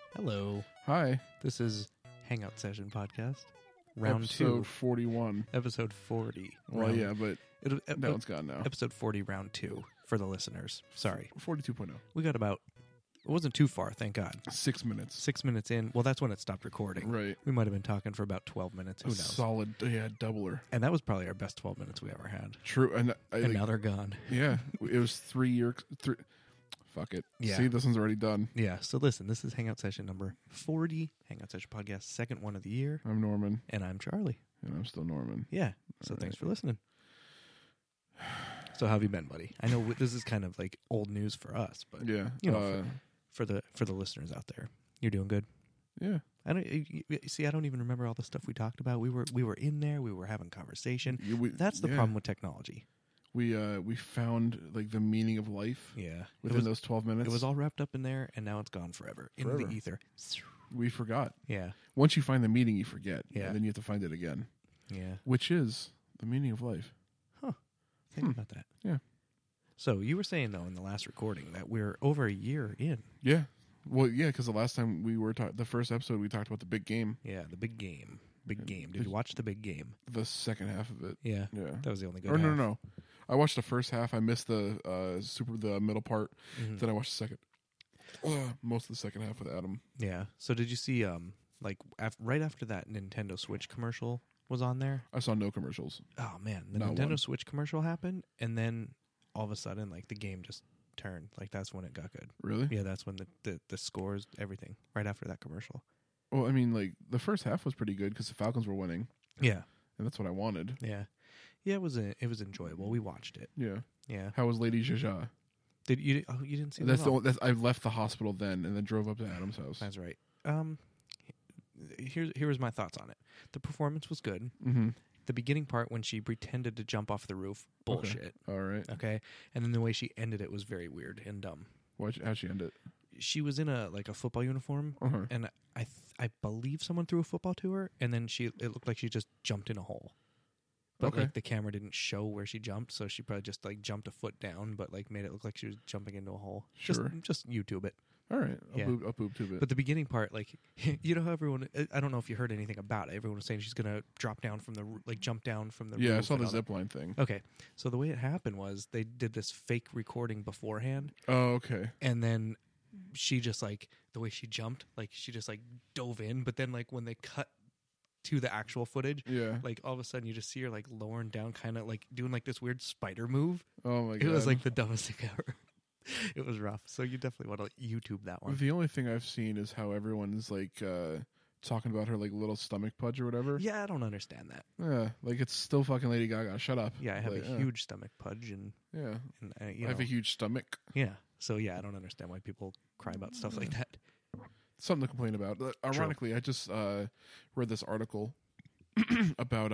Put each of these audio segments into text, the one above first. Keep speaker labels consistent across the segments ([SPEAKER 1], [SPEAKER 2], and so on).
[SPEAKER 1] Hello.
[SPEAKER 2] Hi.
[SPEAKER 1] This is Hangout Session Podcast. Round
[SPEAKER 2] Episode
[SPEAKER 1] 2.
[SPEAKER 2] 41.
[SPEAKER 1] Episode 40.
[SPEAKER 2] Well, yeah, but that one's gone now.
[SPEAKER 1] Episode 40, round 2 for the listeners. Sorry.
[SPEAKER 2] 42.0.
[SPEAKER 1] We got about, it wasn't too far, thank God.
[SPEAKER 2] 6 minutes.
[SPEAKER 1] 6 minutes in. Well, that's when it stopped recording.
[SPEAKER 2] Right.
[SPEAKER 1] We might have been talking for about 12 minutes. Who knows?
[SPEAKER 2] Solid, doubler.
[SPEAKER 1] And that was probably our best 12 minutes we ever had.
[SPEAKER 2] True. And,
[SPEAKER 1] And now they're gone.
[SPEAKER 2] yeah, it was 3 years. Fuck it.
[SPEAKER 1] Yeah.
[SPEAKER 2] See, this one's already done.
[SPEAKER 1] Yeah, so listen, this is Hangout Session number 40, Hangout Session Podcast, second one of the year.
[SPEAKER 2] I'm Norman.
[SPEAKER 1] And I'm Charlie.
[SPEAKER 2] And I'm still Norman.
[SPEAKER 1] Yeah, so thanks for listening. So how have you been, buddy? I know this is kind of like old news for us, but
[SPEAKER 2] Yeah.
[SPEAKER 1] you know, for the listeners out there, you're doing good.
[SPEAKER 2] Yeah.
[SPEAKER 1] I don't see. I don't even remember all the stuff we talked about. We were in there. We were having conversation. That's the problem with technology.
[SPEAKER 2] We found like the meaning of life.
[SPEAKER 1] Yeah,
[SPEAKER 2] Within those 12 minutes.
[SPEAKER 1] It was all wrapped up in there, and now it's gone forever into the ether.
[SPEAKER 2] We forgot.
[SPEAKER 1] Yeah,
[SPEAKER 2] Once you find the meaning, you forget.
[SPEAKER 1] Yeah.
[SPEAKER 2] And then you have to find it again.
[SPEAKER 1] yeah.
[SPEAKER 2] Which is the meaning of life.
[SPEAKER 1] Think about that.
[SPEAKER 2] Yeah.
[SPEAKER 1] So you were saying though in the last recording that we're over a year in.
[SPEAKER 2] Yeah. Well, yeah, because the last time we were the first episode, we talked about the big game.
[SPEAKER 1] Yeah, the big game. Big game. Did you watch the big game?
[SPEAKER 2] The second half of it.
[SPEAKER 1] Yeah.
[SPEAKER 2] Yeah.
[SPEAKER 1] That was the only good
[SPEAKER 2] Or
[SPEAKER 1] half.
[SPEAKER 2] no. I watched the first half. I missed the the middle part.
[SPEAKER 1] Mm-hmm.
[SPEAKER 2] Then I watched the second. Most of the second half with Adam.
[SPEAKER 1] Yeah. So did you see right after that Nintendo Switch commercial was on there?
[SPEAKER 2] I saw no commercials.
[SPEAKER 1] Oh man, the
[SPEAKER 2] Not
[SPEAKER 1] Nintendo
[SPEAKER 2] one.
[SPEAKER 1] Switch commercial happened, and then all of a sudden, like the game just turned. Like that's when it got good.
[SPEAKER 2] Really?
[SPEAKER 1] Yeah, that's when the scores, everything, right after that commercial.
[SPEAKER 2] Well, I mean, like the first half was pretty good because the Falcons were winning,
[SPEAKER 1] Yeah,
[SPEAKER 2] and that's what I wanted.
[SPEAKER 1] yeah, yeah. It was enjoyable. We watched it.
[SPEAKER 2] Yeah.
[SPEAKER 1] Yeah.
[SPEAKER 2] How was Lady Jaja?
[SPEAKER 1] Did you? Oh, you didn't see
[SPEAKER 2] That's
[SPEAKER 1] that?
[SPEAKER 2] the. I left the hospital then, and then drove up to Adam's house.
[SPEAKER 1] That's right. Here was my thoughts on it. The performance was good.
[SPEAKER 2] Mm-hmm.
[SPEAKER 1] The beginning part when she pretended to jump off the roof, bullshit.
[SPEAKER 2] All right.
[SPEAKER 1] Okay, and then the way she ended it was very weird and dumb.
[SPEAKER 2] How'd she end it?
[SPEAKER 1] She was in a football uniform,
[SPEAKER 2] Uh-huh.
[SPEAKER 1] and I believe someone threw a football to her, and then it looked like she just jumped in a hole. But
[SPEAKER 2] Okay.
[SPEAKER 1] like the camera didn't show where she jumped, so she probably just like jumped a foot down, but like made it look like she was jumping into a hole.
[SPEAKER 2] Sure.
[SPEAKER 1] Just YouTube it.
[SPEAKER 2] All right.
[SPEAKER 1] Yeah.
[SPEAKER 2] I'll boob tube it.
[SPEAKER 1] But the beginning part, like you know how everyone, I don't know if you heard anything about it. Everyone was saying she's gonna jump down from jump down from the
[SPEAKER 2] yeah, I
[SPEAKER 1] roof
[SPEAKER 2] saw
[SPEAKER 1] and
[SPEAKER 2] the
[SPEAKER 1] all that.
[SPEAKER 2] zip line thing.
[SPEAKER 1] Okay, so the way it happened was they did this fake recording beforehand,
[SPEAKER 2] Oh, okay.
[SPEAKER 1] and then she just like the way she jumped, like she just like dove in, but then like when they cut to the actual footage,
[SPEAKER 2] Yeah.
[SPEAKER 1] like all of a sudden you just see her like lowering down, kind of like doing like this weird spider move.
[SPEAKER 2] Oh my god.
[SPEAKER 1] It was like the dumbest thing ever. It was rough. So you definitely want to YouTube that one.
[SPEAKER 2] The only thing I've seen is how everyone's like talking about her like little stomach pudge or whatever.
[SPEAKER 1] Yeah, I don't understand that.
[SPEAKER 2] Yeah, like it's still fucking Lady Gaga. Shut up.
[SPEAKER 1] Yeah, I have
[SPEAKER 2] Like,
[SPEAKER 1] a huge stomach pudge, and
[SPEAKER 2] Yeah.
[SPEAKER 1] you
[SPEAKER 2] I have
[SPEAKER 1] know,
[SPEAKER 2] a huge stomach.
[SPEAKER 1] yeah. So yeah, I don't understand why people cry about stuff like that.
[SPEAKER 2] Something to complain about. Ironically, I just read this article about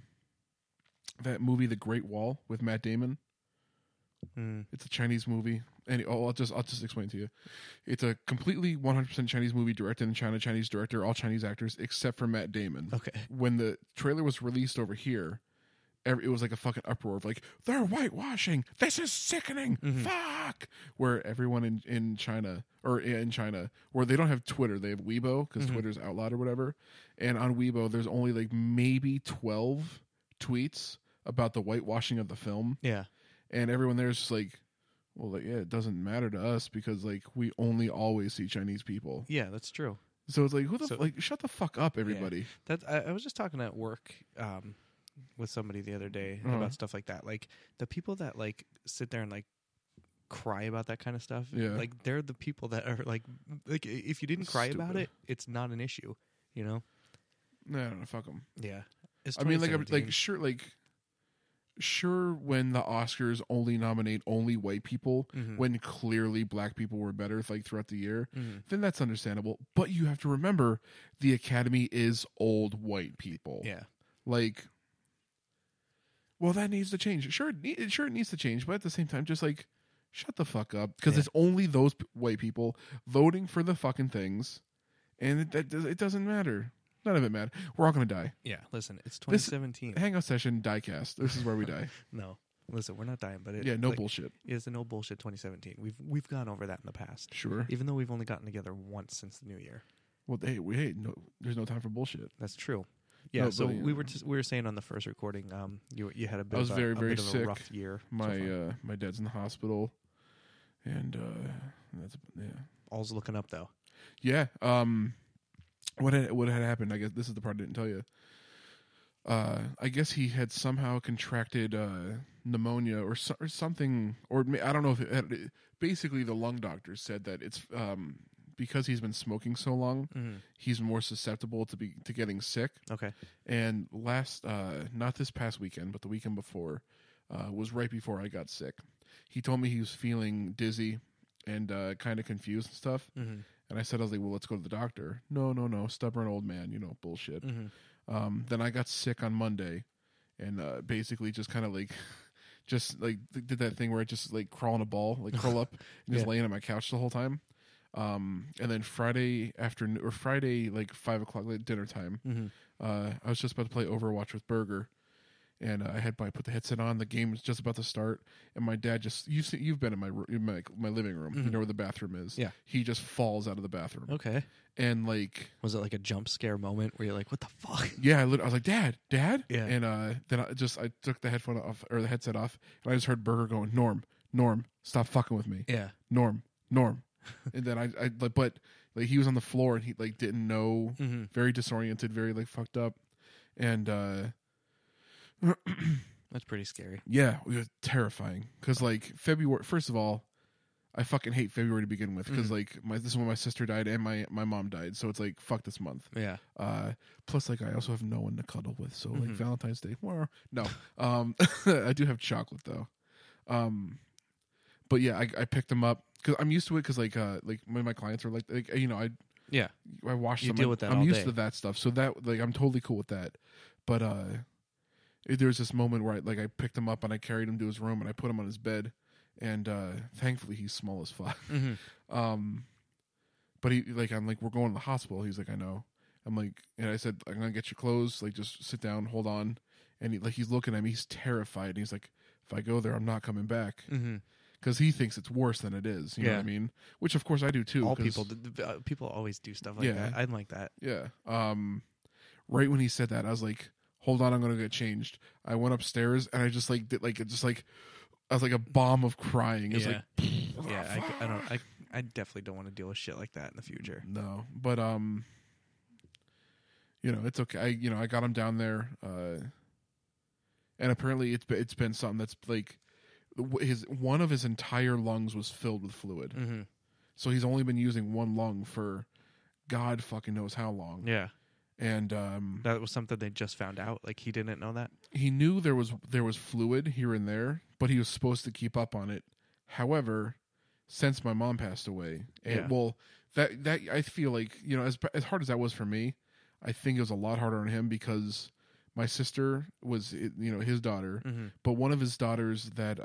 [SPEAKER 2] that movie, The Great Wall, with Matt Damon.
[SPEAKER 1] Mm.
[SPEAKER 2] It's a Chinese movie. And I'll just explain to you. It's a completely 100% Chinese movie directed in China, Chinese director, all Chinese actors except for Matt Damon.
[SPEAKER 1] Okay.
[SPEAKER 2] When the trailer was released over here, it was like a fucking uproar of like, they're whitewashing. This is sickening. Fuck. Where everyone in China, where they don't have Twitter, they have Weibo because Twitter's outlawed or whatever. And on Weibo, there's only like maybe 12 tweets about the whitewashing of the film.
[SPEAKER 1] Yeah.
[SPEAKER 2] And everyone there's just like, well, like, yeah, it doesn't matter to us because like we only always see Chinese people.
[SPEAKER 1] Yeah, that's true.
[SPEAKER 2] So it's like, like, shut the fuck up, everybody.
[SPEAKER 1] Yeah. I was just talking at work with somebody the other day about stuff like that. Like the people that like sit there and like cry about that kind of stuff.
[SPEAKER 2] Yeah.
[SPEAKER 1] Like they're the people that are like if you didn't cry about it, it's not an issue. You know?
[SPEAKER 2] No, fuck them.
[SPEAKER 1] Yeah. It's
[SPEAKER 2] I mean, like
[SPEAKER 1] 2017.
[SPEAKER 2] sure, when the Oscars only nominate only white people, when clearly black people were better, like throughout the year, then that's understandable. But you have to remember, the Academy is old white people.
[SPEAKER 1] Yeah.
[SPEAKER 2] Like, well, that needs to change. Sure, it needs to change, but at the same time, just like, shut the fuck up, because it's only those white people voting for the fucking things, and it doesn't matter. None of it matters. We're all gonna die.
[SPEAKER 1] Yeah, listen, it's 2017.
[SPEAKER 2] Hangout session diecast. This is where we die.
[SPEAKER 1] No. Listen, we're not dying, but
[SPEAKER 2] no bullshit.
[SPEAKER 1] It's a no bullshit 2017. We've gone over that in the past.
[SPEAKER 2] Sure.
[SPEAKER 1] Even though we've only gotten together once since the new year.
[SPEAKER 2] Well, no, there's no time for bullshit.
[SPEAKER 1] That's true. Yeah.
[SPEAKER 2] No,
[SPEAKER 1] so
[SPEAKER 2] but,
[SPEAKER 1] we were saying on the first recording, you had a bit.
[SPEAKER 2] I was
[SPEAKER 1] of
[SPEAKER 2] very
[SPEAKER 1] bit of
[SPEAKER 2] sick.
[SPEAKER 1] a rough year.
[SPEAKER 2] My dad's in the hospital, and that's
[SPEAKER 1] All's looking up though.
[SPEAKER 2] Yeah. What had happened? I guess this is the part I didn't tell you. I guess he had somehow contracted pneumonia or something, or I don't know if it had, basically the lung doctor said that it's because he's been smoking so long, he's more susceptible to getting sick.
[SPEAKER 1] Okay.
[SPEAKER 2] And not this past weekend, but the weekend before, was right before I got sick. He told me he was feeling dizzy and kind of confused and stuff. Mm-hmm. And I was like, well, let's go to the doctor. No, stubborn old man, bullshit. Mm-hmm. Then I got sick on Monday, and basically just kind of like, did that thing where I just like crawl in a ball, like curl up, and just laying on my couch the whole time. And then Friday afternoon, or Friday like 5 o'clock, like dinner time, I was just about to play Overwatch with Burger, and I put the headset on. The game was just about to start, and my dad you've been in my living room, you know where the bathroom is.
[SPEAKER 1] Yeah, he
[SPEAKER 2] just falls out of the bathroom.
[SPEAKER 1] Okay,
[SPEAKER 2] and like,
[SPEAKER 1] was it like a jump scare moment where you're like, what the fuck?
[SPEAKER 2] Yeah, I was like, Dad, yeah, and then I took the headphone off or the headset off, and I just heard Burger going, Norm, stop fucking with me.
[SPEAKER 1] Yeah,
[SPEAKER 2] Norm. And then but like he was on the floor and he like didn't know, very disoriented, very like fucked up, and
[SPEAKER 1] that's pretty scary.
[SPEAKER 2] Yeah, it was terrifying because like February. First of all, I fucking hate February to begin with because like this is when my sister died and my mom died, so it's like fuck this month.
[SPEAKER 1] Yeah.
[SPEAKER 2] Plus, like I also have no one to cuddle with, so like Valentine's Day. Well, no. I do have chocolate though. But yeah, I picked them up because I'm used to it because like when my clients are like I wash them.
[SPEAKER 1] Deal with that.
[SPEAKER 2] I'm
[SPEAKER 1] all
[SPEAKER 2] used
[SPEAKER 1] day.
[SPEAKER 2] to that stuff, so that like I'm totally cool with that. But there was this moment where I picked him up and I carried him to his room and I put him on his bed, and thankfully he's small as fuck. But I'm like, we're going to the hospital. He's like, I know. I'm like, and I said, I'm gonna get your clothes. Like, just sit down, hold on. And he's looking at me. He's terrified. And he's like, if I go there, I'm not coming back. Because he thinks it's worse than it is. You know what I mean? Which, of course, I do too.
[SPEAKER 1] All people always do stuff like that. I'd like that.
[SPEAKER 2] Yeah. Right when he said that, I was like, hold on, I'm going to get changed. I went upstairs and I just like, did like, it just like, I was like a bomb of crying. It was like,
[SPEAKER 1] I definitely don't want to deal with shit like that in the future.
[SPEAKER 2] No. But, it's okay. I got him down there. And apparently it's been something that's like, one of his entire lungs was filled with fluid. So he's only been using one lung for God fucking knows how long.
[SPEAKER 1] Yeah.
[SPEAKER 2] And
[SPEAKER 1] that was something they just found out. Like he didn't know that.
[SPEAKER 2] He knew there was fluid here and there, but he was supposed to keep up on it. However, since my mom passed away, that I feel like, as hard as that was for me, I think it was a lot harder on him because my sister was, his daughter, but one of his daughters that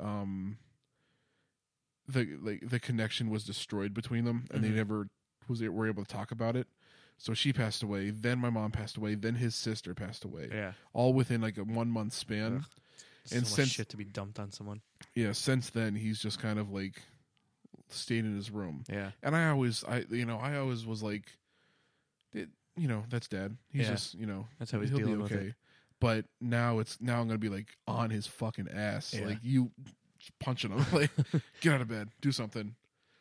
[SPEAKER 2] the connection was destroyed between them, and they never were able to talk about it. So she passed away. Then my mom passed away. Then his sister passed away. Yeah, all within like a 1 month span.
[SPEAKER 1] And so much shit to be dumped on someone.
[SPEAKER 2] Yeah, since then he's just kind of like stayed in his room.
[SPEAKER 1] Yeah,
[SPEAKER 2] and I always was like, that's Dad. He's just
[SPEAKER 1] that's how he'll
[SPEAKER 2] be okay. With it. But now I'm gonna be like on his fucking ass, like you punching him, like get out of bed, do something.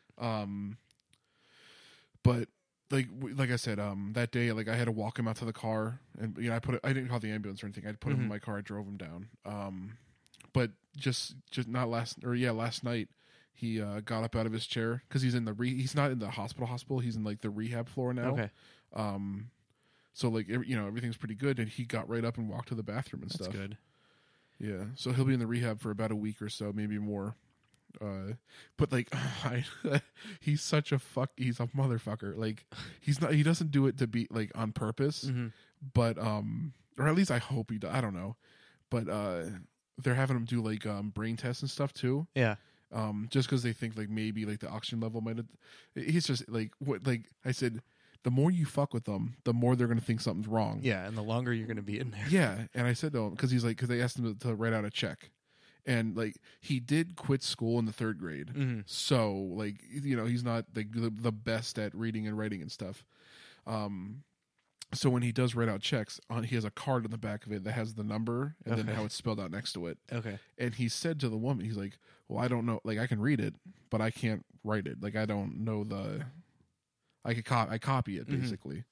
[SPEAKER 2] But like I said, that day, like I had to walk him out to the car, and I didn't call the ambulance or anything. I put him in my car. I drove him down. But just not last night, he got up out of his chair because he's in he's not in the hospital. He's in like the rehab floor now.
[SPEAKER 1] Okay.
[SPEAKER 2] So like everything's pretty good, and he got right up and walked to the bathroom and stuff.
[SPEAKER 1] That's good.
[SPEAKER 2] Yeah, so he'll be in the rehab for about a week or so, maybe more. But like, he's such a he's a motherfucker. Like he's not. He doesn't do it to be like on purpose, but or at least I hope he does. I don't know, but they're having him do like brain tests and stuff too.
[SPEAKER 1] Yeah.
[SPEAKER 2] Just because they think like maybe like the oxygen level might have. He's just like what like I said. The more you fuck with them, the more they're going to think something's wrong.
[SPEAKER 1] Yeah, and the longer you're going to be in there.
[SPEAKER 2] Yeah, and I said to him, because they asked him to write out a check. And like he did quit school in the 3rd grade, so like he's not like the best at reading and writing and stuff. So when he does write out checks, he has a card on the back of it that has the number and then how it's spelled out next to it.
[SPEAKER 1] Okay.
[SPEAKER 2] And he said to the woman, he's like, "Well, I don't know. Like I can read it, but I can't write it. Like I don't know the. I copy it basically."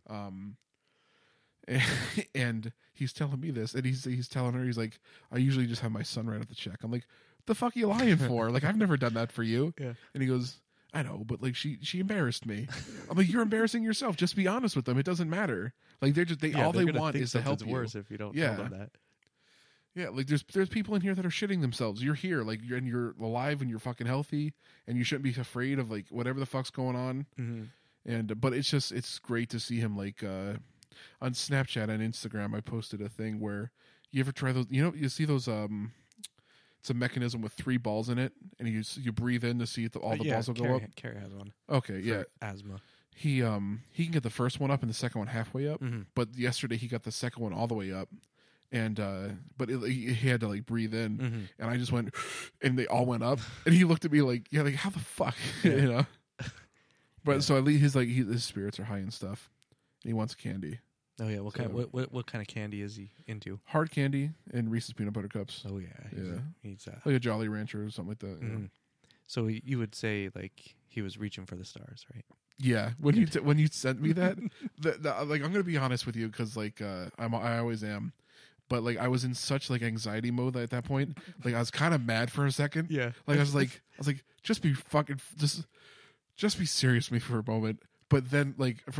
[SPEAKER 2] And he's telling me this, and he's telling her, he's like, "I usually just have my son write out the check." I'm like, "The fuck are you lying for? Like I've never done that for you."
[SPEAKER 1] Yeah.
[SPEAKER 2] And he goes, "I know, but like she embarrassed me." I'm like, "You're embarrassing yourself. Just be honest with them. It doesn't matter. Like all they want is to help you."
[SPEAKER 1] Worse if you don't tell them that.
[SPEAKER 2] Yeah, like there's people in here that are shitting themselves. You're here, like you're alive and you're fucking healthy, and you shouldn't be afraid of like whatever the fuck's going on. And but it's great to see him like on Snapchat and Instagram. I posted a thing where you ever try those? You see those it's a mechanism with 3 balls in it, and you breathe in to see if all the balls will go up.
[SPEAKER 1] Carrie has one.
[SPEAKER 2] Okay, yeah,
[SPEAKER 1] asthma.
[SPEAKER 2] He can get the first one up and the second one halfway up, but yesterday he got the second one all the way up, and he had to like breathe in, and I just went, and they all went up, and he looked at me like, yeah, like how the fuck, But so at least his spirits are high and stuff. And he wants candy.
[SPEAKER 1] Oh yeah, what kind of candy is he into?
[SPEAKER 2] Hard candy and Reese's peanut butter cups.
[SPEAKER 1] Oh yeah, he eats that.
[SPEAKER 2] Like a Jolly Rancher or something like that. You know?
[SPEAKER 1] So you would say like he was reaching for the stars, right?
[SPEAKER 2] Yeah. When you sent me that, like I'm gonna be honest with you because like I always am. But like I was in such like anxiety mode at that point. Like I was kind of mad for a second.
[SPEAKER 1] Yeah.
[SPEAKER 2] Like I was like just be fucking just be serious with me for a moment. But then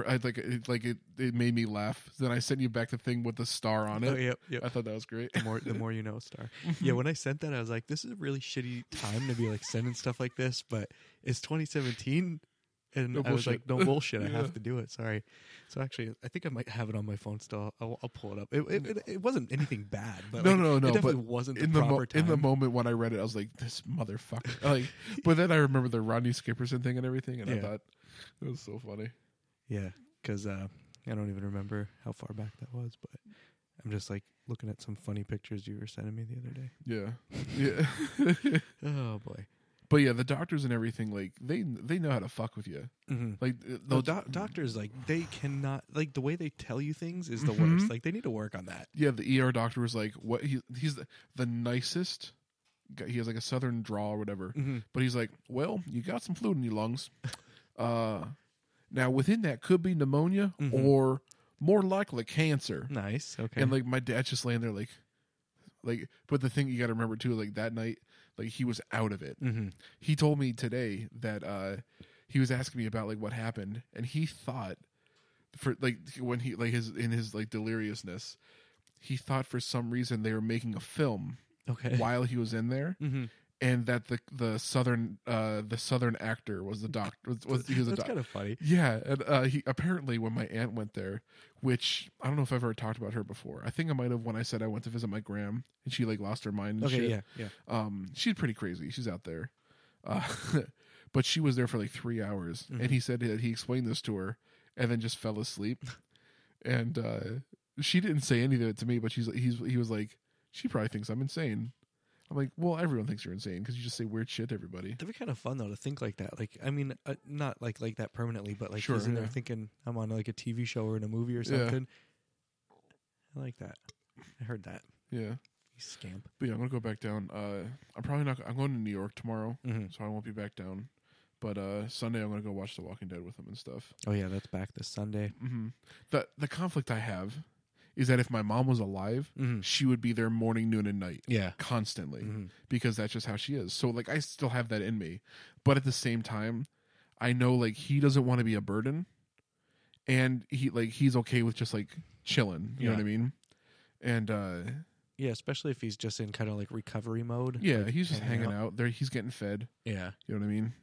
[SPEAKER 2] it made me laugh. Then I sent you back the thing with the star on it.
[SPEAKER 1] Oh, yep.
[SPEAKER 2] I thought that was great.
[SPEAKER 1] The more you know, star. Yeah, when I sent that, I was like, this is a really shitty time to be like sending stuff like this. But it's 2017, and I was like, no bullshit. I have to do it. Sorry. So actually, I think I might have it on my phone still. I'll pull it up. It wasn't anything bad. But
[SPEAKER 2] no.
[SPEAKER 1] It definitely
[SPEAKER 2] but
[SPEAKER 1] wasn't the proper time.
[SPEAKER 2] In the moment when I read it, I was like, this motherfucker. Like, but then I remember the Rodney Skipperson thing and everything, and I thought it was so funny.
[SPEAKER 1] Yeah, because I don't even remember how far back that was, but I'm just like looking at some funny pictures you were sending me the other day.
[SPEAKER 2] Yeah.
[SPEAKER 1] Oh boy.
[SPEAKER 2] But yeah, the doctors and everything, like they know how to fuck with you.
[SPEAKER 1] Like the doctors, like they cannot, like the way they tell you things is the worst. Like they need to work on that.
[SPEAKER 2] Yeah, the ER doctor was like, "What? He's the nicest. He has like a southern drawl or whatever." But he's like, "Well, you got some fluid in your lungs. Now within that could be pneumonia or more likely cancer."
[SPEAKER 1] Nice. Okay.
[SPEAKER 2] And like my dad's just laying there, like. But the thing you got to remember too, like that night, like he was out of it. He told me today that he was asking me about like what happened, and he thought for like when he like in his like deliriousness, he thought for some reason they were making a film while he was in there. And that the southern actor was the doctor. He was
[SPEAKER 1] That's kind of funny.
[SPEAKER 2] Yeah, and he apparently when my aunt went there, which I don't know if I've ever talked about her before. I think I might have when I said I went to visit my gram and she like lost her mind. And shit.
[SPEAKER 1] Yeah.
[SPEAKER 2] She's pretty crazy. She's out there, but she was there for like 3 hours, and he said that he explained this to her, and then just fell asleep, and she didn't say any of it to me, but he was like, she probably thinks I'm insane. I'm like, well, everyone thinks you're insane because you just say weird shit to everybody.
[SPEAKER 1] That'd be kind of fun though to think like that. Like, I mean, not like that permanently, but like he's in there thinking I'm on like a TV show or in a movie or something. I like that. I heard that.
[SPEAKER 2] Yeah,
[SPEAKER 1] you scamp.
[SPEAKER 2] But yeah, I'm gonna go back down. I'm probably not. I'm going to New York tomorrow, so I won't be back down. But Sunday I'm gonna go watch The Walking Dead with him and stuff.
[SPEAKER 1] Oh yeah, that's back this Sunday.
[SPEAKER 2] The conflict I have is that if my mom was alive, she would be there morning, noon, and night.
[SPEAKER 1] Yeah.
[SPEAKER 2] Constantly. Because that's just how she is. So, like, I still have that in me. But at the same time, I know, like, he doesn't want to be a burden. And he's okay with just, like, chilling. You know what I mean? And,
[SPEAKER 1] yeah, especially if he's just in kind of, like, recovery mode.
[SPEAKER 2] Yeah,
[SPEAKER 1] like,
[SPEAKER 2] he's just hanging out. There, he's getting fed.
[SPEAKER 1] Yeah.
[SPEAKER 2] You know what I mean?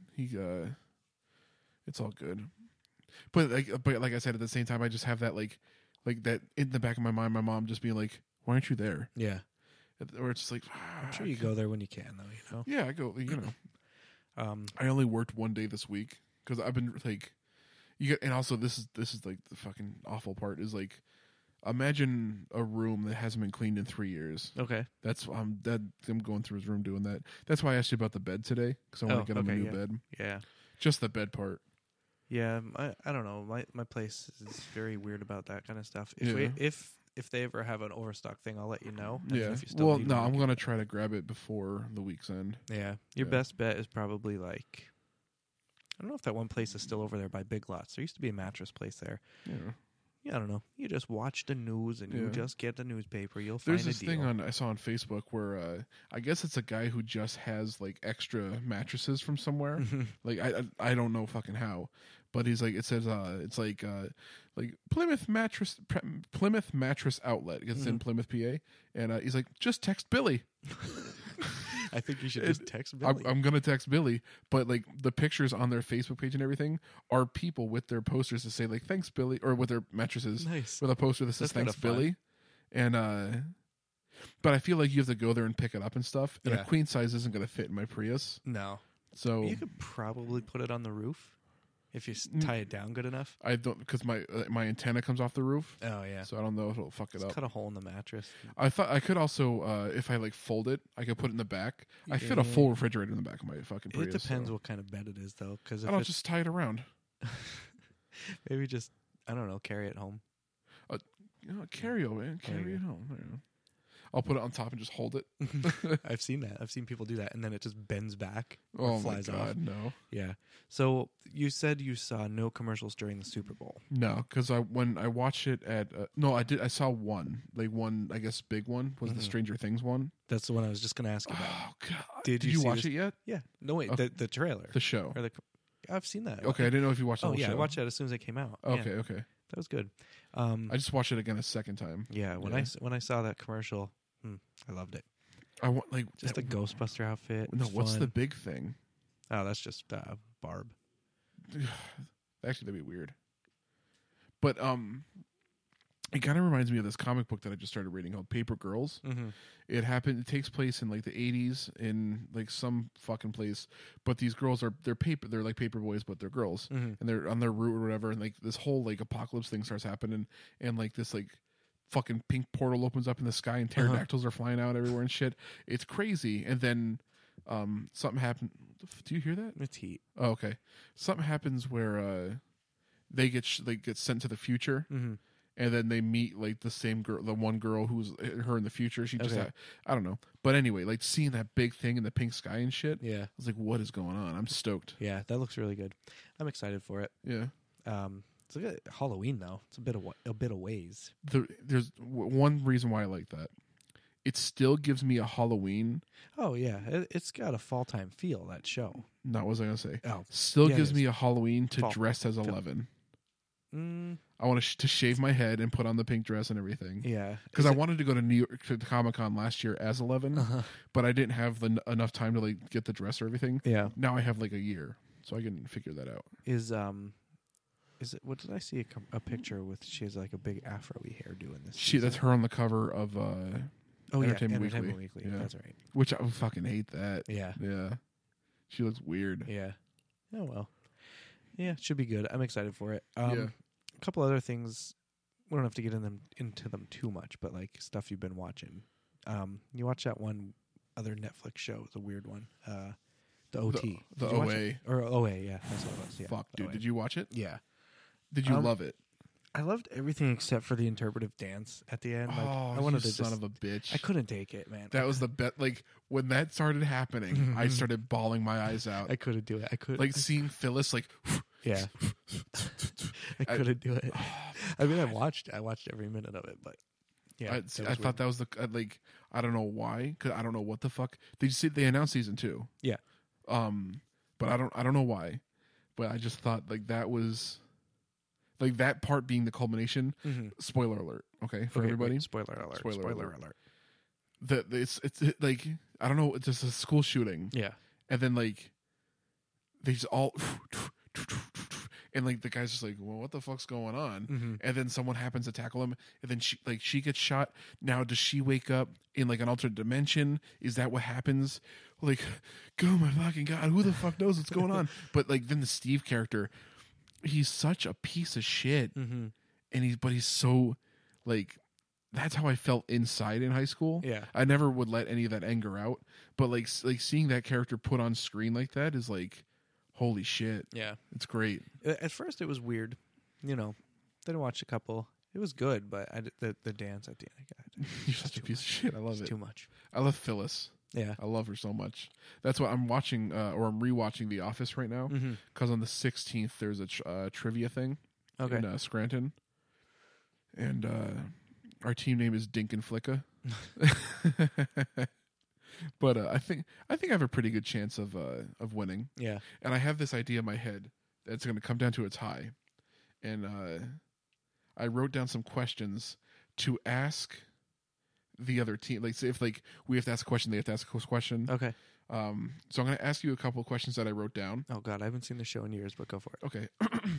[SPEAKER 2] It's all good. But like I said, at the same time, I just have that, like that in the back of my mind, my mom just being like, why aren't you there?
[SPEAKER 1] Yeah.
[SPEAKER 2] Or it's just like,
[SPEAKER 1] I'm sure you go there when you can, though, you know?
[SPEAKER 2] Yeah, I go, you know. I only worked one day this week because I've been like, and also this is like the fucking awful part is like, Imagine a room that hasn't been cleaned in 3 years.
[SPEAKER 1] Okay.
[SPEAKER 2] That's I'm going through his room doing that. That's why I asked you about the bed today, because I want to get him a new bed.
[SPEAKER 1] Yeah.
[SPEAKER 2] Just the bed part.
[SPEAKER 1] Yeah, I don't know. My place is very weird about that kind of stuff. If they ever have an overstock thing, I'll let you know.
[SPEAKER 2] Yeah. Well, no, I'm gonna try to grab it before the week's end.
[SPEAKER 1] Yeah. Your best bet is probably like, I don't know if that one place is still over there by Big Lots. There used to be a mattress place there.
[SPEAKER 2] Yeah.
[SPEAKER 1] Yeah, I don't know. You just watch the news and you just get the newspaper. You'll find a deal.
[SPEAKER 2] There's this thing I saw on Facebook where I guess it's a guy who just has like extra mattresses from somewhere. Like I don't know fucking how, but he's like, it says it's like Plymouth mattress outlet. It's in Plymouth, PA, and he's like, just text Billy.
[SPEAKER 1] I think you should just text Billy.
[SPEAKER 2] I'm gonna text Billy, but like the pictures on their Facebook page and everything are people with their posters that say like "Thanks Billy" or with their mattresses with a poster that says "Thanks Billy," and but I feel like you have to go there and pick it up and stuff, and a queen size isn't gonna fit in my Prius.
[SPEAKER 1] No,
[SPEAKER 2] so
[SPEAKER 1] you could probably put it on the roof. If you tie it down good enough.
[SPEAKER 2] I don't, because my antenna comes off the roof.
[SPEAKER 1] Oh yeah.
[SPEAKER 2] So I don't know if it'll fuck it up.
[SPEAKER 1] Cut a hole in the mattress.
[SPEAKER 2] I thought I could also, if I like fold it, I could put it in the back. Yeah. I fit a full refrigerator in the back of my fucking Prius.
[SPEAKER 1] It depends what kind of bed it is though, because
[SPEAKER 2] I don't just tie it around.
[SPEAKER 1] Maybe just, I don't know, carry it home.
[SPEAKER 2] Carry it home. I don't know. I'll put it on top and just hold it.
[SPEAKER 1] I've seen that. I've seen people do that, and then it just bends back.
[SPEAKER 2] Oh
[SPEAKER 1] flies
[SPEAKER 2] my God,
[SPEAKER 1] off.
[SPEAKER 2] no.
[SPEAKER 1] Yeah. So you said you saw no commercials during the Super Bowl.
[SPEAKER 2] No, because when I watched it at I did. I saw one, I guess big one was the Stranger Things one.
[SPEAKER 1] That's the one I was just going to ask you about.
[SPEAKER 2] Oh God!
[SPEAKER 1] Did
[SPEAKER 2] you watch it yet?
[SPEAKER 1] Yeah. No wait, the trailer,
[SPEAKER 2] the show.
[SPEAKER 1] Or I've seen that.
[SPEAKER 2] Okay, I didn't know if you watched the whole show.
[SPEAKER 1] I watched it as soon as it came out.
[SPEAKER 2] Okay,
[SPEAKER 1] yeah.
[SPEAKER 2] okay.
[SPEAKER 1] That was good.
[SPEAKER 2] I just watched it again a second time.
[SPEAKER 1] Yeah, when I saw that commercial, I loved it.
[SPEAKER 2] I want
[SPEAKER 1] just a Ghostbuster outfit.
[SPEAKER 2] No, what's the big thing?
[SPEAKER 1] Oh, that's just Barb.
[SPEAKER 2] Actually, that'd be weird. But it kind of reminds me of this comic book that I just started reading called Paper Girls.
[SPEAKER 1] Mm-hmm.
[SPEAKER 2] It takes place in like the 80s in like some fucking place, but these girls they're like paper boys, but they're girls, and they're on their route or whatever, and like this whole like apocalypse thing starts happening, and like this like fucking pink portal opens up in the sky and pterodactyls are flying out everywhere and shit. It's crazy. And then something happened. Do you hear that?
[SPEAKER 1] It's heat.
[SPEAKER 2] Oh, okay. Something happens where they get sent to the future, and then they meet like the same girl, the one girl who's her in the future. She just I don't know. But anyway, like seeing that big thing in the pink sky and shit.
[SPEAKER 1] Yeah,
[SPEAKER 2] I was like, what is going on? I'm stoked.
[SPEAKER 1] Yeah, that looks really good. I'm excited for it.
[SPEAKER 2] Yeah.
[SPEAKER 1] It's a good Halloween though. It's a bit of ways.
[SPEAKER 2] There's one reason why I like that. It still gives me a Halloween.
[SPEAKER 1] Oh yeah, it's got a fall time feel. That show.
[SPEAKER 2] No, what was I gonna say?
[SPEAKER 1] Oh,
[SPEAKER 2] still gives me a Halloween to dress as 11. I want to shave my head and put on the pink dress and everything.
[SPEAKER 1] Yeah,
[SPEAKER 2] because I wanted to go to New York to Comic-Con last year as 11, but I didn't have enough time to like get the dress or everything.
[SPEAKER 1] Yeah,
[SPEAKER 2] now I have like a year, so I can figure that out.
[SPEAKER 1] Is it? What did I see a picture with? She has like a big afro-y hairdo in this.
[SPEAKER 2] That's her on the cover of Entertainment
[SPEAKER 1] Weekly.
[SPEAKER 2] Yeah.
[SPEAKER 1] That's right.
[SPEAKER 2] Which I fucking hate that.
[SPEAKER 1] Yeah,
[SPEAKER 2] yeah. She looks weird.
[SPEAKER 1] Yeah. Oh well. Yeah, it should be good. I'm excited for it.
[SPEAKER 2] Yeah.
[SPEAKER 1] A couple other things. We don't have to get into them too much, but like stuff you've been watching. You watch that one other Netflix show, the weird one. The OT.
[SPEAKER 2] The OA.
[SPEAKER 1] Or OA, yeah. That's what it was. Yeah.
[SPEAKER 2] Fuck, dude.
[SPEAKER 1] OA.
[SPEAKER 2] Did you watch it?
[SPEAKER 1] Yeah.
[SPEAKER 2] Did you love it?
[SPEAKER 1] I loved everything except for the interpretive dance at the end. Like, I wanted to
[SPEAKER 2] son of a bitch.
[SPEAKER 1] I couldn't take it, man.
[SPEAKER 2] That was the bet. Like when that started happening, I started bawling my eyes out.
[SPEAKER 1] I couldn't do it. I couldn't.
[SPEAKER 2] Like seeing Phyllis, like
[SPEAKER 1] yeah. I couldn't do it. I mean, I watched every minute of it, but yeah,
[SPEAKER 2] I thought that was like I don't know why, because I don't know what the fuck. Did you see they announced season 2?
[SPEAKER 1] Yeah.
[SPEAKER 2] But I don't know why, but I just thought like that was. Like that part being the culmination. Spoiler alert, okay, for everybody.
[SPEAKER 1] Wait, spoiler alert. Spoiler alert.
[SPEAKER 2] That it's like I don't know. It's just a school shooting.
[SPEAKER 1] Yeah, and
[SPEAKER 2] then like they just all and like the guy's just like, well, what the fuck's going on? And then someone happens to tackle him, and then she gets shot. Now does she wake up in like an alternate dimension? Is that what happens? Like, oh my fucking god, who the fuck knows what's going on? But like then the Steve character. He's such a piece of shit, and he's so like that's how I felt inside in high school.
[SPEAKER 1] Yeah.
[SPEAKER 2] I never would let any of that anger out, but like seeing that character put on screen like that is like, holy shit.
[SPEAKER 1] Yeah.
[SPEAKER 2] It's great.
[SPEAKER 1] At first, it was weird. You know, then I watched a couple. It was good, but the dance at the end,
[SPEAKER 2] You're such a piece of shit. I love it.
[SPEAKER 1] Too much.
[SPEAKER 2] I love Phyllis.
[SPEAKER 1] Yeah.
[SPEAKER 2] I love her so much. That's why I'm watching, or I'm rewatching The Office right now. Because on the 16th, there's a trivia thing in Scranton. And our team name is Dink and Flicka. But I think I have a pretty good chance of winning.
[SPEAKER 1] Yeah.
[SPEAKER 2] And I have this idea in my head that's going to come down to a tie. And I wrote down some questions to ask the other team. Like, say if like we have to ask a question, they have to ask a question.
[SPEAKER 1] Okay.
[SPEAKER 2] So I'm going to ask you a couple of questions that I wrote down.
[SPEAKER 1] Oh God, I haven't seen the show in years, but go for it.
[SPEAKER 2] Okay.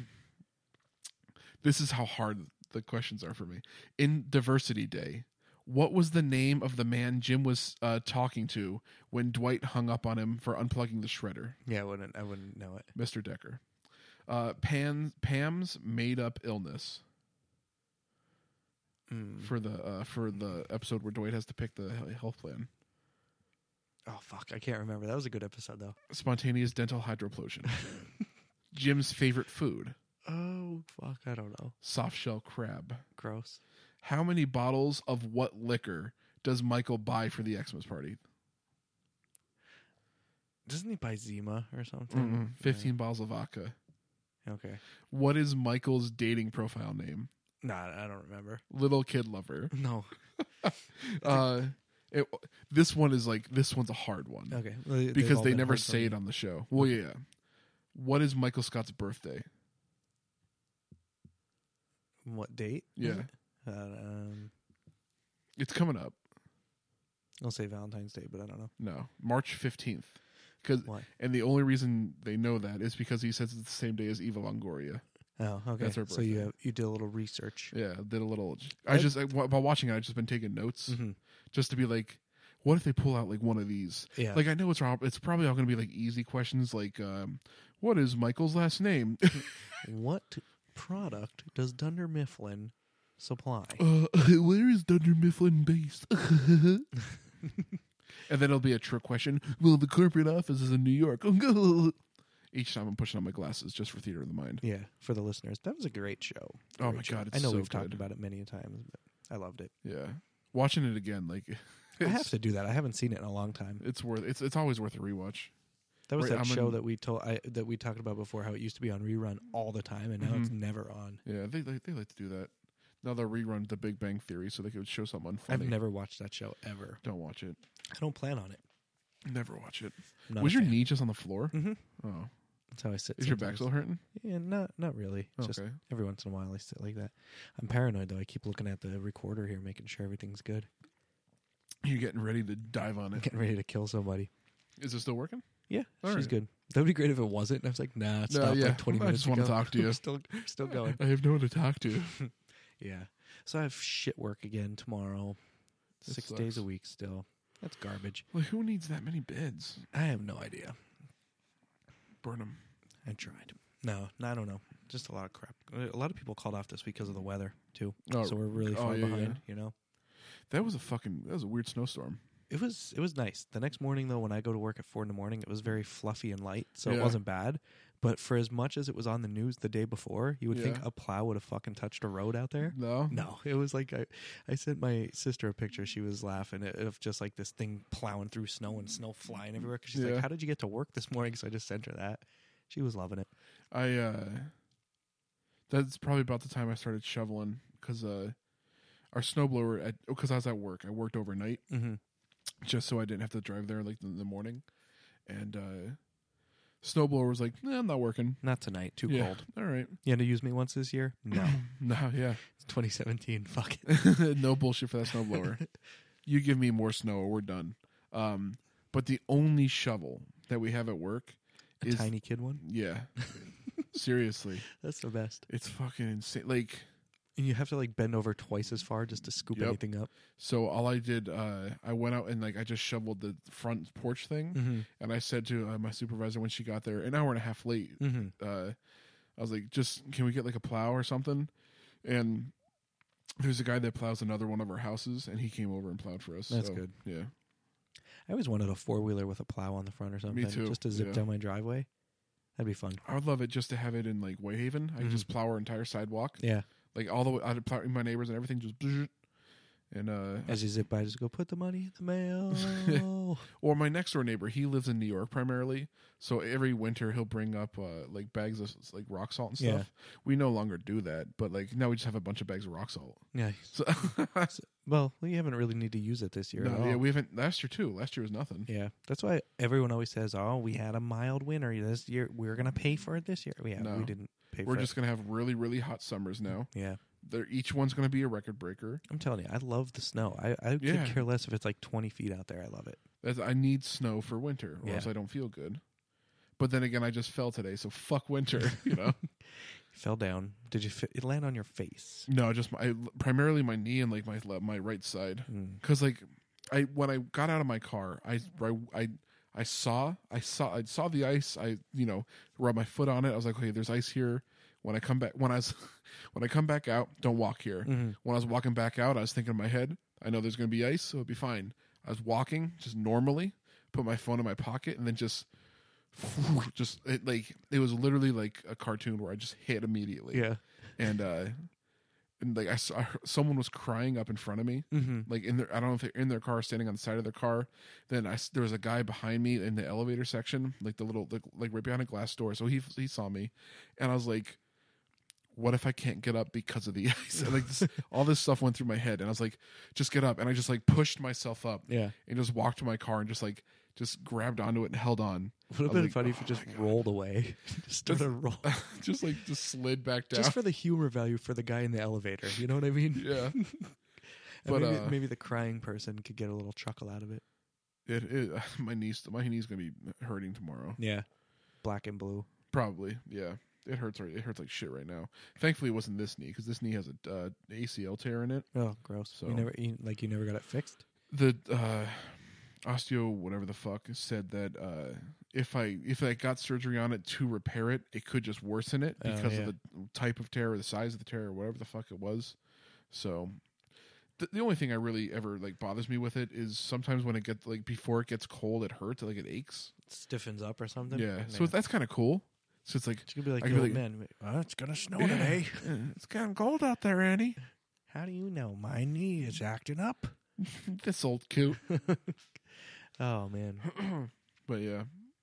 [SPEAKER 2] This is how hard the questions are for me. In Diversity Day, what was the name of the man Jim was talking to when Dwight hung up on him for unplugging the shredder?
[SPEAKER 1] Yeah, I wouldn't know it.
[SPEAKER 2] Mr. Decker. Pam's made up illness. For the episode where Dwight has to pick the health plan.
[SPEAKER 1] Oh fuck, I can't remember. That was a good episode though.
[SPEAKER 2] Spontaneous dental hydroplosion. Jim's favorite food.
[SPEAKER 1] Oh fuck, I don't know.
[SPEAKER 2] Soft shell crab.
[SPEAKER 1] Gross.
[SPEAKER 2] How many bottles of what liquor does Michael buy for the Xmas party?
[SPEAKER 1] Doesn't he buy Zima or something?
[SPEAKER 2] 15 bottles of vodka.
[SPEAKER 1] Okay.
[SPEAKER 2] What is Michael's dating profile name?
[SPEAKER 1] Nah, I don't remember.
[SPEAKER 2] Little Kid Lover.
[SPEAKER 1] No.
[SPEAKER 2] This one's a hard one.
[SPEAKER 1] Okay.
[SPEAKER 2] Because they never say it on the show. Well, yeah. What is Michael Scott's birthday?
[SPEAKER 1] What date?
[SPEAKER 2] Yeah. It's coming up.
[SPEAKER 1] I'll say Valentine's Day, but I don't know.
[SPEAKER 2] No. March 15th.
[SPEAKER 1] Why?
[SPEAKER 2] And the only reason they know that is because he says it's the same day as Eva Longoria.
[SPEAKER 1] Oh, okay.
[SPEAKER 2] That's her birthday.
[SPEAKER 1] So you did a little research.
[SPEAKER 2] Yeah, did a little. While watching it, I've just been taking notes just to be like, what if they pull out like one of these?
[SPEAKER 1] Yeah.
[SPEAKER 2] Like I know it's probably all going to be like easy questions like, what is Michael's last name?
[SPEAKER 1] What product does Dunder Mifflin supply?
[SPEAKER 2] Where is Dunder Mifflin based? And then it'll be a trick question. Well, the corporate office is in New York. Each time I'm pushing on my glasses just for theater of the mind.
[SPEAKER 1] Yeah, for the listeners. That was a great show.
[SPEAKER 2] Oh my God, it's
[SPEAKER 1] I know
[SPEAKER 2] so
[SPEAKER 1] we've
[SPEAKER 2] good.
[SPEAKER 1] talked about it many times, but I loved it.
[SPEAKER 2] Yeah. Watching it again, like
[SPEAKER 1] I have to do that. I haven't seen it in a long time.
[SPEAKER 2] it's always worth a rewatch.
[SPEAKER 1] That was that show that we talked about before, how it used to be on rerun all the time, and now it's never on.
[SPEAKER 2] Yeah, they like to do that. Now they'll rerun The Big Bang Theory so they could show something unfunny.
[SPEAKER 1] I've never watched that show ever.
[SPEAKER 2] Don't watch it.
[SPEAKER 1] I don't plan on it.
[SPEAKER 2] Never watch it.
[SPEAKER 1] Was
[SPEAKER 2] your knee just on the floor?
[SPEAKER 1] Mm-hmm.
[SPEAKER 2] Oh.
[SPEAKER 1] That's how I sit.
[SPEAKER 2] Is your back still hurting?
[SPEAKER 1] Yeah, not really. It's just every once in a while I sit like that. I'm paranoid though. I keep looking at the recorder here, making sure everything's good.
[SPEAKER 2] You're getting ready to dive on it.
[SPEAKER 1] Getting ready to kill somebody.
[SPEAKER 2] Is it still working?
[SPEAKER 1] Yeah,
[SPEAKER 2] All
[SPEAKER 1] she's
[SPEAKER 2] right.
[SPEAKER 1] good. That would be great if it wasn't. And I was like, nah, it stopped like 20 minutes ago.
[SPEAKER 2] I just want to talk to you.
[SPEAKER 1] still going.
[SPEAKER 2] I have no one to talk to.
[SPEAKER 1] Yeah. So I have shit work again tomorrow.
[SPEAKER 2] That
[SPEAKER 1] 6
[SPEAKER 2] sucks.
[SPEAKER 1] days a week still. That's garbage.
[SPEAKER 2] Like, who needs that many beds?
[SPEAKER 1] I have no idea.
[SPEAKER 2] Burn them.
[SPEAKER 1] I tried. No, I don't know. Just a lot of crap. A lot of people called off this because of the weather too.
[SPEAKER 2] Oh,
[SPEAKER 1] so we're really far behind.
[SPEAKER 2] yeah.
[SPEAKER 1] You know.
[SPEAKER 2] That was a weird snowstorm.
[SPEAKER 1] It was nice. The next morning though, when I go to work at 4 a.m, it was very fluffy and light, so it
[SPEAKER 2] Yeah.
[SPEAKER 1] wasn't bad. But for as much as it was on the news the day before, you would think
[SPEAKER 2] Yeah.
[SPEAKER 1] a plow would have fucking touched a road out there.
[SPEAKER 2] No?
[SPEAKER 1] No, it was like I sent my sister a picture. She was laughing of just like this thing plowing through snow and snow flying everywhere. Cause she's
[SPEAKER 2] Yeah.
[SPEAKER 1] like, "How did you get to work this morning?" So I just sent her that. She was loving it.
[SPEAKER 2] That's probably about the time I started shoveling because our snowblower because I was at work. I worked overnight just so I didn't have to drive there like in the morning, and snowblower was like, I'm not working.
[SPEAKER 1] Not tonight. Too
[SPEAKER 2] Yeah.
[SPEAKER 1] cold.
[SPEAKER 2] All right.
[SPEAKER 1] You had to use me once this year? No.
[SPEAKER 2] No, yeah.
[SPEAKER 1] It's 2017. Fuck it.
[SPEAKER 2] No bullshit for that snowblower. You give me more snow or we're done. But the only shovel that we have at work
[SPEAKER 1] A
[SPEAKER 2] is
[SPEAKER 1] tiny kid one?
[SPEAKER 2] Yeah. Seriously.
[SPEAKER 1] That's the best.
[SPEAKER 2] It's fucking insane. Like,
[SPEAKER 1] And you have to like bend over twice as far just to scoop
[SPEAKER 2] Yep.
[SPEAKER 1] anything up.
[SPEAKER 2] so all I did, I went out and like I just shoveled the front porch thing, and I said to my supervisor when she got there, an hour and a half late, I was like, "Just can we get like a plow or something?" And There's a guy that plows another one of our houses, and he came over and plowed for us.
[SPEAKER 1] That's good.
[SPEAKER 2] Yeah.
[SPEAKER 1] I always wanted a 4-wheeler with a plow on the front or something.
[SPEAKER 2] Me too.
[SPEAKER 1] Just to zip down my driveway. That'd be fun.
[SPEAKER 2] I would love it just to have it in like Whitehaven. I could just plow our entire sidewalk.
[SPEAKER 1] Yeah.
[SPEAKER 2] Like all the way, I'd plow my neighbors and everything. Just and
[SPEAKER 1] as you zip by, just go put the money in the mail.
[SPEAKER 2] Or my next door neighbor, he lives in New York primarily, so every winter he'll bring up like bags of like rock salt and stuff.
[SPEAKER 1] Yeah.
[SPEAKER 2] We no longer do that, but like now we just have a bunch of bags of rock salt.
[SPEAKER 1] Yeah.
[SPEAKER 2] So
[SPEAKER 1] Well, we haven't really need to use it this year.
[SPEAKER 2] no,
[SPEAKER 1] at all.
[SPEAKER 2] yeah, we haven't. Last year too. Last year was nothing.
[SPEAKER 1] Yeah, that's why everyone always says, "Oh, we had a mild winter this year. We're gonna pay for it this year." Yeah,
[SPEAKER 2] No.
[SPEAKER 1] we didn't pay.
[SPEAKER 2] We're
[SPEAKER 1] for
[SPEAKER 2] just gonna have really, really hot summers now.
[SPEAKER 1] Yeah,
[SPEAKER 2] Each one's gonna be a record breaker.
[SPEAKER 1] I'm telling you, I love the snow. I
[SPEAKER 2] Yeah.
[SPEAKER 1] could care less if it's like 20 feet out there. I love it.
[SPEAKER 2] I need snow for winter, or
[SPEAKER 1] Yeah.
[SPEAKER 2] else I don't feel good. But then again, I just fell today, so fuck winter. You know.
[SPEAKER 1] Fell down. Did you it land on your face?
[SPEAKER 2] No, just primarily my knee and like my right side. Because like when I got out of my car, I saw the ice. I rubbed my foot on it. I was like, okay, there's ice here. When I come back, when I come back out, don't walk here. When I was walking back out, I was thinking in my head, I know there's going to be ice, so it'll be fine. I was walking just normally, put my phone in my pocket, and then it was literally like a cartoon where I just hit immediately.
[SPEAKER 1] Yeah.
[SPEAKER 2] And like I saw someone was crying up in front of me, like I don't know if they're in their car, standing on the side of their car. Then there was a guy behind me in the elevator section, like like right behind a glass door. So he saw me, and I was like, "What if I can't get up because of the ice?" And like all this stuff went through my head, and I was like, "Just get up!" And I just like pushed myself up,
[SPEAKER 1] Yeah.
[SPEAKER 2] and just walked to my car and just grabbed onto it and held on.
[SPEAKER 1] Would have been funny if you just rolled away. Just started roll.
[SPEAKER 2] just slid back down.
[SPEAKER 1] Just for the humor value for the guy in the elevator. You know what I mean?
[SPEAKER 2] Yeah.
[SPEAKER 1] But maybe the crying person could get a little chuckle out of it.
[SPEAKER 2] My knee's gonna be hurting tomorrow.
[SPEAKER 1] Yeah. Black and blue.
[SPEAKER 2] Probably, yeah. It hurts like shit right now. Thankfully, it wasn't this knee because this knee has a ACL tear in it.
[SPEAKER 1] Oh, gross.
[SPEAKER 2] So
[SPEAKER 1] you never got it fixed?
[SPEAKER 2] The osteo, whatever the fuck, said that if I got surgery on it to repair it, it could just worsen it because of the type of tear or the size of the tear or whatever the fuck it was. So the only thing I really ever like bothers me with it is sometimes when it gets like before it gets cold, it hurts, like it aches.
[SPEAKER 1] It stiffens up or something?
[SPEAKER 2] Yeah. So that's kind of cool. So it's like
[SPEAKER 1] you could be like,
[SPEAKER 2] I could be like,
[SPEAKER 1] man, it's gonna snow today.
[SPEAKER 2] It's getting cold out there, Annie.
[SPEAKER 1] How do you know? My knee is acting up.
[SPEAKER 2] This old coot.
[SPEAKER 1] Oh man.
[SPEAKER 2] But yeah,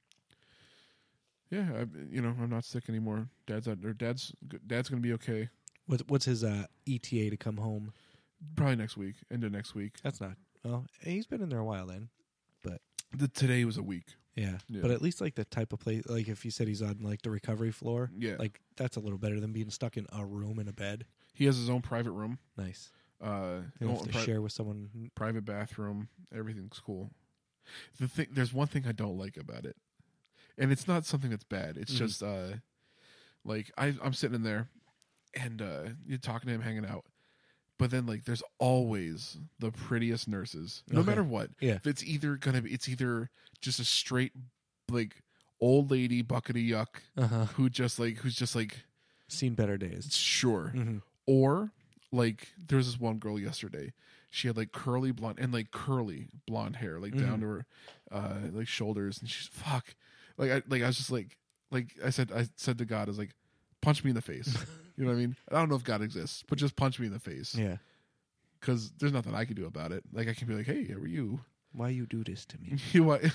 [SPEAKER 2] I'm not sick anymore. Dad's gonna be okay.
[SPEAKER 1] What's his ETA to come home?
[SPEAKER 2] Probably next week, end of next week.
[SPEAKER 1] That's not. Well, he's been in there a while then, but
[SPEAKER 2] Today was a week.
[SPEAKER 1] Yeah.
[SPEAKER 2] Yeah.
[SPEAKER 1] But at least like the type of place, like if you said he's on like the recovery floor,
[SPEAKER 2] Yeah.
[SPEAKER 1] like that's a little better than being stuck in a room in a bed.
[SPEAKER 2] He has his own private room.
[SPEAKER 1] Nice.
[SPEAKER 2] You
[SPEAKER 1] You don't have to share with someone.
[SPEAKER 2] private bathroom. Everything's cool. There's one thing I don't like about it, and it's not something that's bad. It's just like I'm sitting in there, and you're talking to him, hanging out. But then, like, there's always the prettiest nurses, no
[SPEAKER 1] Okay.
[SPEAKER 2] matter what.
[SPEAKER 1] Yeah.
[SPEAKER 2] It's either just a straight, like, old lady bucket of yuck who's just like
[SPEAKER 1] Seen better days.
[SPEAKER 2] sure,
[SPEAKER 1] Mhm.
[SPEAKER 2] or like there was this one girl yesterday. She had like curly blonde blonde hair, like down to her like shoulders, and she's fuck. Like I was just like I said to God, I was like, punch me in the face. You know what I mean? I don't know if God exists, but just punch me in the face.
[SPEAKER 1] Yeah.
[SPEAKER 2] Because there's nothing I can do about it. Like I can be like, hey, how are you?
[SPEAKER 1] Why you do this to me?
[SPEAKER 2] You what?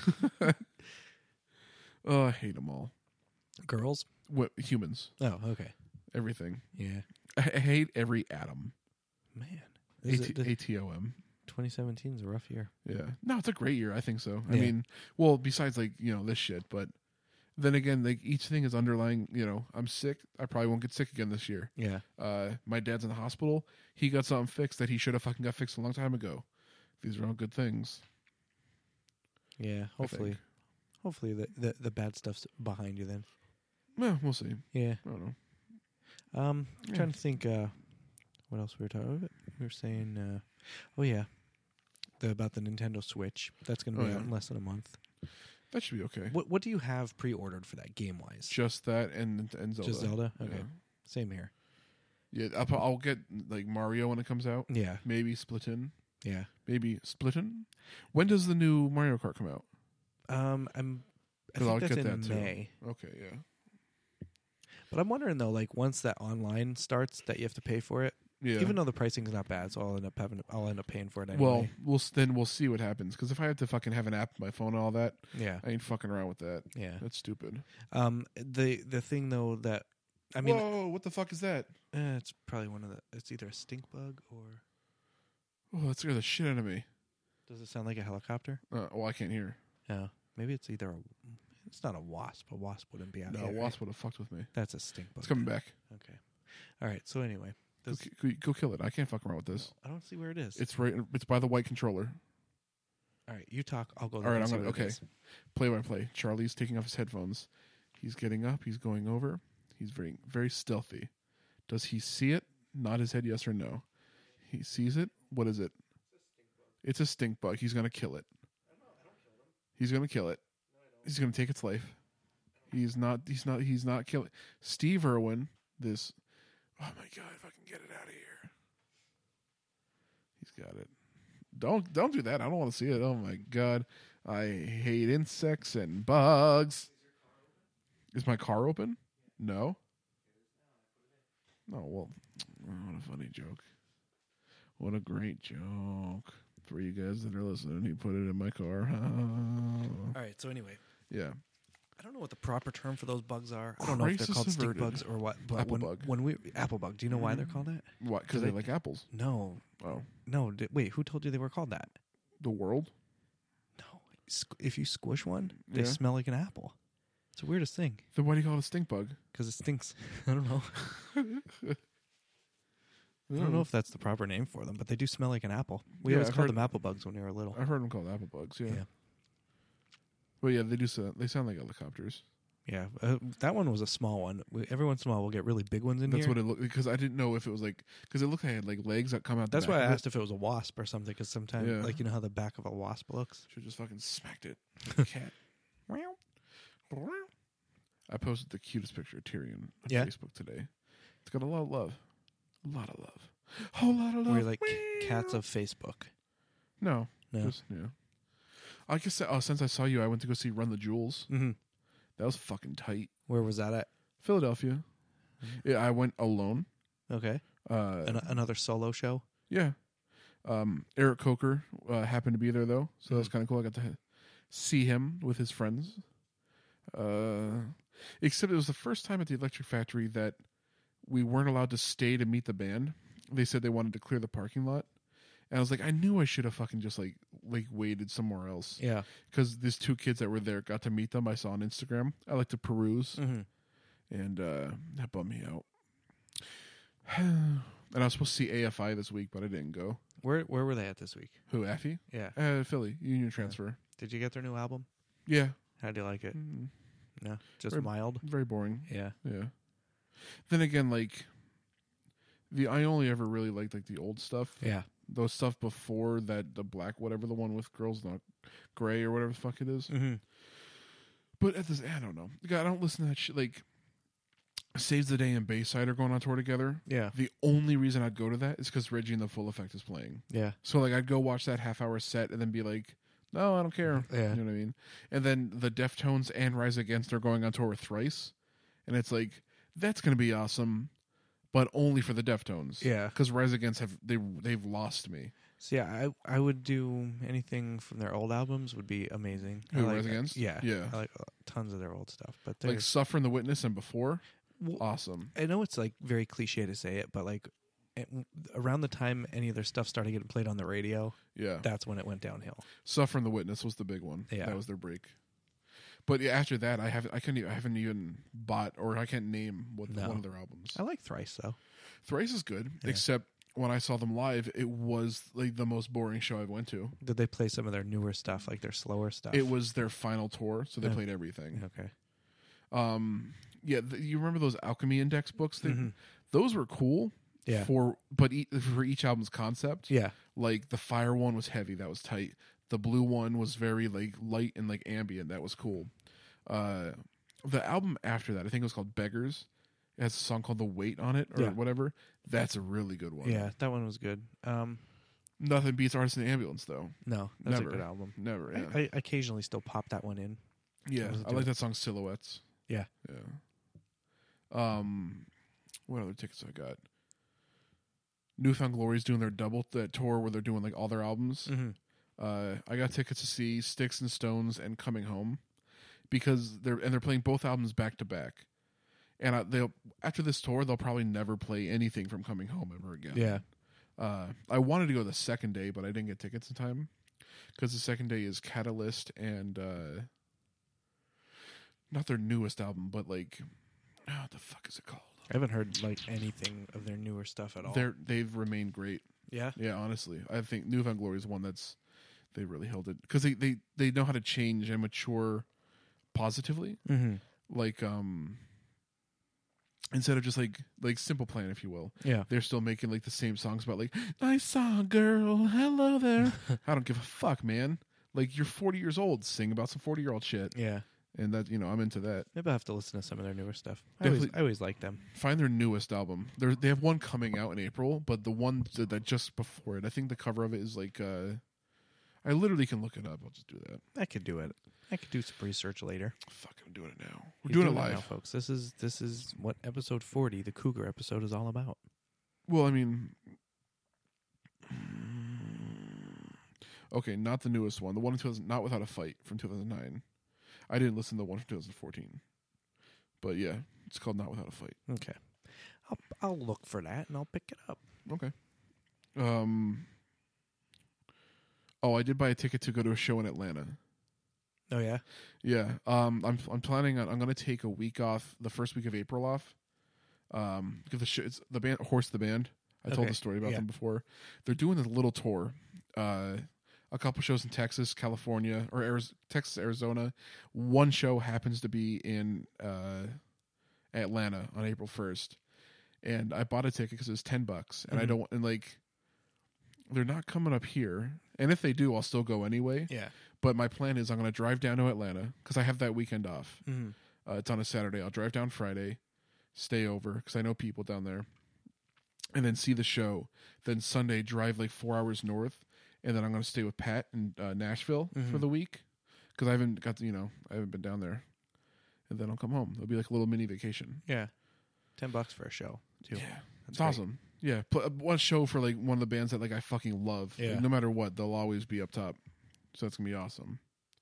[SPEAKER 2] Oh, I hate them all.
[SPEAKER 1] Girls?
[SPEAKER 2] Humans,
[SPEAKER 1] Oh, okay.
[SPEAKER 2] everything.
[SPEAKER 1] Yeah.
[SPEAKER 2] I hate every atom.
[SPEAKER 1] Man.
[SPEAKER 2] ATOM.
[SPEAKER 1] 2017 is a rough year.
[SPEAKER 2] Yeah. No, it's a great year. I think so. I
[SPEAKER 1] Yeah.
[SPEAKER 2] mean, well, besides like, this shit, but then again, like each thing is underlying, I'm sick. I probably won't get sick again this year.
[SPEAKER 1] Yeah.
[SPEAKER 2] My dad's in the hospital. He got something fixed that he should have fucking got fixed a long time ago. These are all good things.
[SPEAKER 1] Yeah. Hopefully the bad stuff's behind you then.
[SPEAKER 2] Well, we'll see.
[SPEAKER 1] Yeah.
[SPEAKER 2] I don't know.
[SPEAKER 1] I'm trying to think what else we were talking about. We were saying about the Nintendo Switch. That's going to be out in less than a month.
[SPEAKER 2] That should be okay.
[SPEAKER 1] What do you have pre-ordered for that game-wise?
[SPEAKER 2] Just that and Zelda.
[SPEAKER 1] Just Zelda? Okay.
[SPEAKER 2] Yeah.
[SPEAKER 1] Same here.
[SPEAKER 2] Yeah, I'll get like Mario when it comes out.
[SPEAKER 1] Yeah,
[SPEAKER 2] Maybe Splatoon.
[SPEAKER 1] yeah.
[SPEAKER 2] Maybe Splatoon. When does the new Mario Kart come out?
[SPEAKER 1] I think
[SPEAKER 2] I'll
[SPEAKER 1] that's
[SPEAKER 2] get
[SPEAKER 1] in
[SPEAKER 2] that
[SPEAKER 1] May.
[SPEAKER 2] too. Okay, yeah.
[SPEAKER 1] But I'm wondering though, like once that online starts, that you have to pay for it.
[SPEAKER 2] Yeah.
[SPEAKER 1] Even though the pricing is not bad, so I'll end up paying for it anyway.
[SPEAKER 2] Well, we'll see what happens. Because if I have to fucking have an app on my phone and all that,
[SPEAKER 1] yeah,
[SPEAKER 2] I ain't fucking around with that.
[SPEAKER 1] yeah.
[SPEAKER 2] That's stupid.
[SPEAKER 1] The thing though that I mean,
[SPEAKER 2] whoa, what the fuck is that?
[SPEAKER 1] it's probably one of the. It's either a stink bug or.
[SPEAKER 2] Oh, that scared the shit out of me.
[SPEAKER 1] Does it sound like a helicopter?
[SPEAKER 2] Well, I can't hear.
[SPEAKER 1] Yeah, maybe it's either a. It's not a wasp. A wasp wouldn't be out
[SPEAKER 2] No,
[SPEAKER 1] here.
[SPEAKER 2] a wasp would have fucked with me.
[SPEAKER 1] That's a stink bug.
[SPEAKER 2] It's coming back.
[SPEAKER 1] Okay. All right. So anyway,
[SPEAKER 2] Go kill it. I can't fuck around with this.
[SPEAKER 1] I don't see where it is.
[SPEAKER 2] It's right. It's by the white controller.
[SPEAKER 1] All right. You talk. I'll go.
[SPEAKER 2] All right. Okay. Play by play. Charlie's taking off his headphones. He's getting up. He's going over. He's very, very stealthy. Does he see it? Nod his head yes or no. He sees it. What is it? It's a stink bug. He's going to kill it. He's going to kill it. He's going to take its life. He's not killing. Steve Irwin, this. Oh my God, if I can get it out of here. He's got it. Don't do that. I don't want to see it. Oh my God. I hate insects and bugs. Is my car open? No. Oh, well. Oh, what a funny joke. What a great joke. For you guys that are listening, he put it in my car.
[SPEAKER 1] All right. So anyway.
[SPEAKER 2] Yeah.
[SPEAKER 1] I don't know what the proper term for those bugs are. I don't know if they're called stink bugs or what. But
[SPEAKER 2] apple bug.
[SPEAKER 1] Apple bug. Do you know why they're called that?
[SPEAKER 2] What? Because they like apples.
[SPEAKER 1] No.
[SPEAKER 2] Oh.
[SPEAKER 1] No. Wait. Who told you they were called that?
[SPEAKER 2] The world?
[SPEAKER 1] No. If you squish one, they
[SPEAKER 2] Yeah.
[SPEAKER 1] smell like an apple. It's the weirdest thing.
[SPEAKER 2] Then why do you call it a stink bug?
[SPEAKER 1] Because it stinks. I don't know. I don't know if that's the proper name for them, but they do smell like an apple. We always called them apple bugs when we were little.
[SPEAKER 2] I've heard them called apple bugs. Yeah.
[SPEAKER 1] Yeah.
[SPEAKER 2] But yeah, they do. They sound like helicopters.
[SPEAKER 1] Yeah, that one was a small one. Every once in a while, we'll get really big ones in
[SPEAKER 2] That's
[SPEAKER 1] here.
[SPEAKER 2] what it looked, because I didn't know if it was like, because it looked like it had like legs that come out.
[SPEAKER 1] That's
[SPEAKER 2] the
[SPEAKER 1] why
[SPEAKER 2] back
[SPEAKER 1] I
[SPEAKER 2] of
[SPEAKER 1] asked if it was a wasp or something. Because sometimes,
[SPEAKER 2] Yeah.
[SPEAKER 1] like you know how the back of a wasp looks.
[SPEAKER 2] Should just fucking smacked it. Cat. I posted the cutest picture of Tyrion on
[SPEAKER 1] Yeah.
[SPEAKER 2] Facebook today. It's got a lot of love. A lot of love. Whole lot of love.
[SPEAKER 1] We're like cats of Facebook.
[SPEAKER 2] No.
[SPEAKER 1] No.
[SPEAKER 2] Just, yeah. I guess since I saw you, I went to go see Run the Jewels.
[SPEAKER 1] Mm-hmm.
[SPEAKER 2] That was fucking tight.
[SPEAKER 1] Where was that at?
[SPEAKER 2] Philadelphia. Yeah, I went alone.
[SPEAKER 1] Okay. Another solo show.
[SPEAKER 2] Yeah. Eric Coker happened to be there, though, so that was kind of cool. I got to see him with his friends. Except it was the first time at the Electric Factory that we weren't allowed to stay to meet the band. They said they wanted to clear the parking lot. And I was like, I knew I should have fucking just like waited somewhere else.
[SPEAKER 1] Yeah.
[SPEAKER 2] Because these two kids that were there, got to meet them. I saw on Instagram. I like to peruse.
[SPEAKER 1] Mm-hmm.
[SPEAKER 2] And that bummed me out. And I was supposed to see AFI this week, but I didn't go.
[SPEAKER 1] Where were they at this week?
[SPEAKER 2] Who, Affy?
[SPEAKER 1] Yeah.
[SPEAKER 2] Philly, Union Transfer.
[SPEAKER 1] Did you get their new album?
[SPEAKER 2] Yeah.
[SPEAKER 1] How do you like it? No, just
[SPEAKER 2] Very-
[SPEAKER 1] mild.
[SPEAKER 2] Very boring.
[SPEAKER 1] Yeah.
[SPEAKER 2] Yeah. Then again, like, I only ever really liked like the old stuff.
[SPEAKER 1] Yeah.
[SPEAKER 2] Those stuff before that, the black, whatever, the one with Girls Not Gray or whatever the fuck it is.
[SPEAKER 1] Mm-hmm.
[SPEAKER 2] But at this, I don't know. God, I don't listen to that shit. Like, Saves the Day and Bayside are going on tour together.
[SPEAKER 1] Yeah.
[SPEAKER 2] The only reason I'd go to that is because Reggie and the Full Effect is playing.
[SPEAKER 1] Yeah.
[SPEAKER 2] So, like, I'd go watch that half-hour set and then be like, no, I don't care.
[SPEAKER 1] Yeah.
[SPEAKER 2] You know what I mean? And then the Deftones and Rise Against are going on tour with Thrice. And it's like, that's going to be awesome, but only for the Deftones.
[SPEAKER 1] Yeah.
[SPEAKER 2] Because Rise Against, they've lost me.
[SPEAKER 1] So yeah, I would do anything from their old albums would be amazing.
[SPEAKER 2] Who,
[SPEAKER 1] I
[SPEAKER 2] Rise Against?
[SPEAKER 1] Yeah.
[SPEAKER 2] Yeah.
[SPEAKER 1] I like tons of their old stuff. But
[SPEAKER 2] Like Suffer and the Witness and Before,
[SPEAKER 1] well,
[SPEAKER 2] awesome.
[SPEAKER 1] I know it's like very cliche to say it, but like around the time any of their stuff started getting played on the radio,
[SPEAKER 2] Yeah.
[SPEAKER 1] that's when it went downhill.
[SPEAKER 2] Suffer and the Witness was the big one.
[SPEAKER 1] Yeah.
[SPEAKER 2] That was their break. But yeah, after that, I haven't even bought, or I can't name one of their albums.
[SPEAKER 1] I like Thrice though.
[SPEAKER 2] Thrice is good,
[SPEAKER 1] Yeah.
[SPEAKER 2] except when I saw them live, it was like the most boring show I've went to.
[SPEAKER 1] Did they play some of their newer stuff, like their slower stuff?
[SPEAKER 2] It was their final tour, so they
[SPEAKER 1] Yeah.
[SPEAKER 2] played everything.
[SPEAKER 1] Okay.
[SPEAKER 2] Yeah, you remember those Alchemy Index books?
[SPEAKER 1] Mhm.
[SPEAKER 2] Those were cool.
[SPEAKER 1] Yeah.
[SPEAKER 2] For each album's concept.
[SPEAKER 1] Yeah.
[SPEAKER 2] Like the Fire one was heavy, that was tight. The Blue one was very like light and like ambient, that was cool. The album after that, I think it was called Beggars. It has a song called "The Weight" on it, or whatever. That's a really good one.
[SPEAKER 1] Yeah, that one was good.
[SPEAKER 2] Nothing beats "Artist in the Ambulance," though.
[SPEAKER 1] No, that's a good album.
[SPEAKER 2] Never. Yeah.
[SPEAKER 1] I occasionally still pop that one in.
[SPEAKER 2] Yeah, I like that song "Silhouettes."
[SPEAKER 1] Yeah.
[SPEAKER 2] Yeah. What other tickets I got? New Found Glory's doing their double that tour where they're doing like all their albums.
[SPEAKER 1] Mm-hmm.
[SPEAKER 2] I got tickets to see Sticks and Stones and Coming Home because they're playing both albums back to back. And they'll after this tour they'll probably never play anything from Coming Home ever again.
[SPEAKER 1] Yeah.
[SPEAKER 2] I wanted to go the second day, but I didn't get tickets in time because the second day is Catalyst and not their newest album, but like what the fuck is it called?
[SPEAKER 1] I haven't heard like anything of their newer stuff at all.
[SPEAKER 2] They've remained great.
[SPEAKER 1] Yeah.
[SPEAKER 2] Yeah, honestly, I think New Found Glory is one that's they really held it because they know how to change and mature positively.
[SPEAKER 1] Mm-hmm.
[SPEAKER 2] Like instead of just like Simple Plan, if you will.
[SPEAKER 1] Yeah.
[SPEAKER 2] They're still making like the same songs about like I saw a girl, hello there. I don't give a fuck, man. Like you're 40 years old, sing about some 40-year-old shit.
[SPEAKER 1] Yeah.
[SPEAKER 2] And that I'm into that.
[SPEAKER 1] Maybe I have to listen to some of their newer stuff. I always like them.
[SPEAKER 2] Find their newest album. They have one coming out in April, but the one that just before it, I think the cover of it is like I literally can look it up. I'll just do that.
[SPEAKER 1] I could do it. I could do some research later.
[SPEAKER 2] Fuck, I'm doing it now. We're doing it live,
[SPEAKER 1] now, folks. This is what episode 40, the Cougar episode, is all about.
[SPEAKER 2] Well, I mean, okay, not the newest one. The one in 2000, Not Without a Fight from 2009. I didn't listen to the one from 2014, but yeah, it's called Not Without a Fight.
[SPEAKER 1] Okay, I'll look for that and I'll pick it up.
[SPEAKER 2] Okay. Oh, I did buy a ticket to go to a show in Atlanta.
[SPEAKER 1] Oh yeah.
[SPEAKER 2] Yeah. I'm planning on. I'm going to take a week off, the first week of April off. Because it's the band Horse the Band. I told the story about them before. They're doing a little tour. A couple shows in Texas, California, or Texas, Arizona. One show happens to be in Atlanta on April 1st, and I bought a ticket because it was $10, and I don't like. They're not coming up here, and if they do, I'll still go anyway.
[SPEAKER 1] Yeah.
[SPEAKER 2] But my plan is I'm going to drive down to Atlanta because I have that weekend off.
[SPEAKER 1] Mm-hmm.
[SPEAKER 2] It's on a Saturday. I'll drive down Friday, stay over because I know people down there, and then see the show. Then Sunday, drive like 4 hours north. And then I'm going to stay with Pat in Nashville for the week because I haven't been down there. And then I'll come home. It'll be like a little mini vacation.
[SPEAKER 1] Yeah, $10 for a show too.
[SPEAKER 2] Yeah, it's awesome. Yeah, one show for like one of the bands that like I fucking love.
[SPEAKER 1] Yeah.
[SPEAKER 2] Like, no matter what, they'll always be up top. So that's gonna be awesome.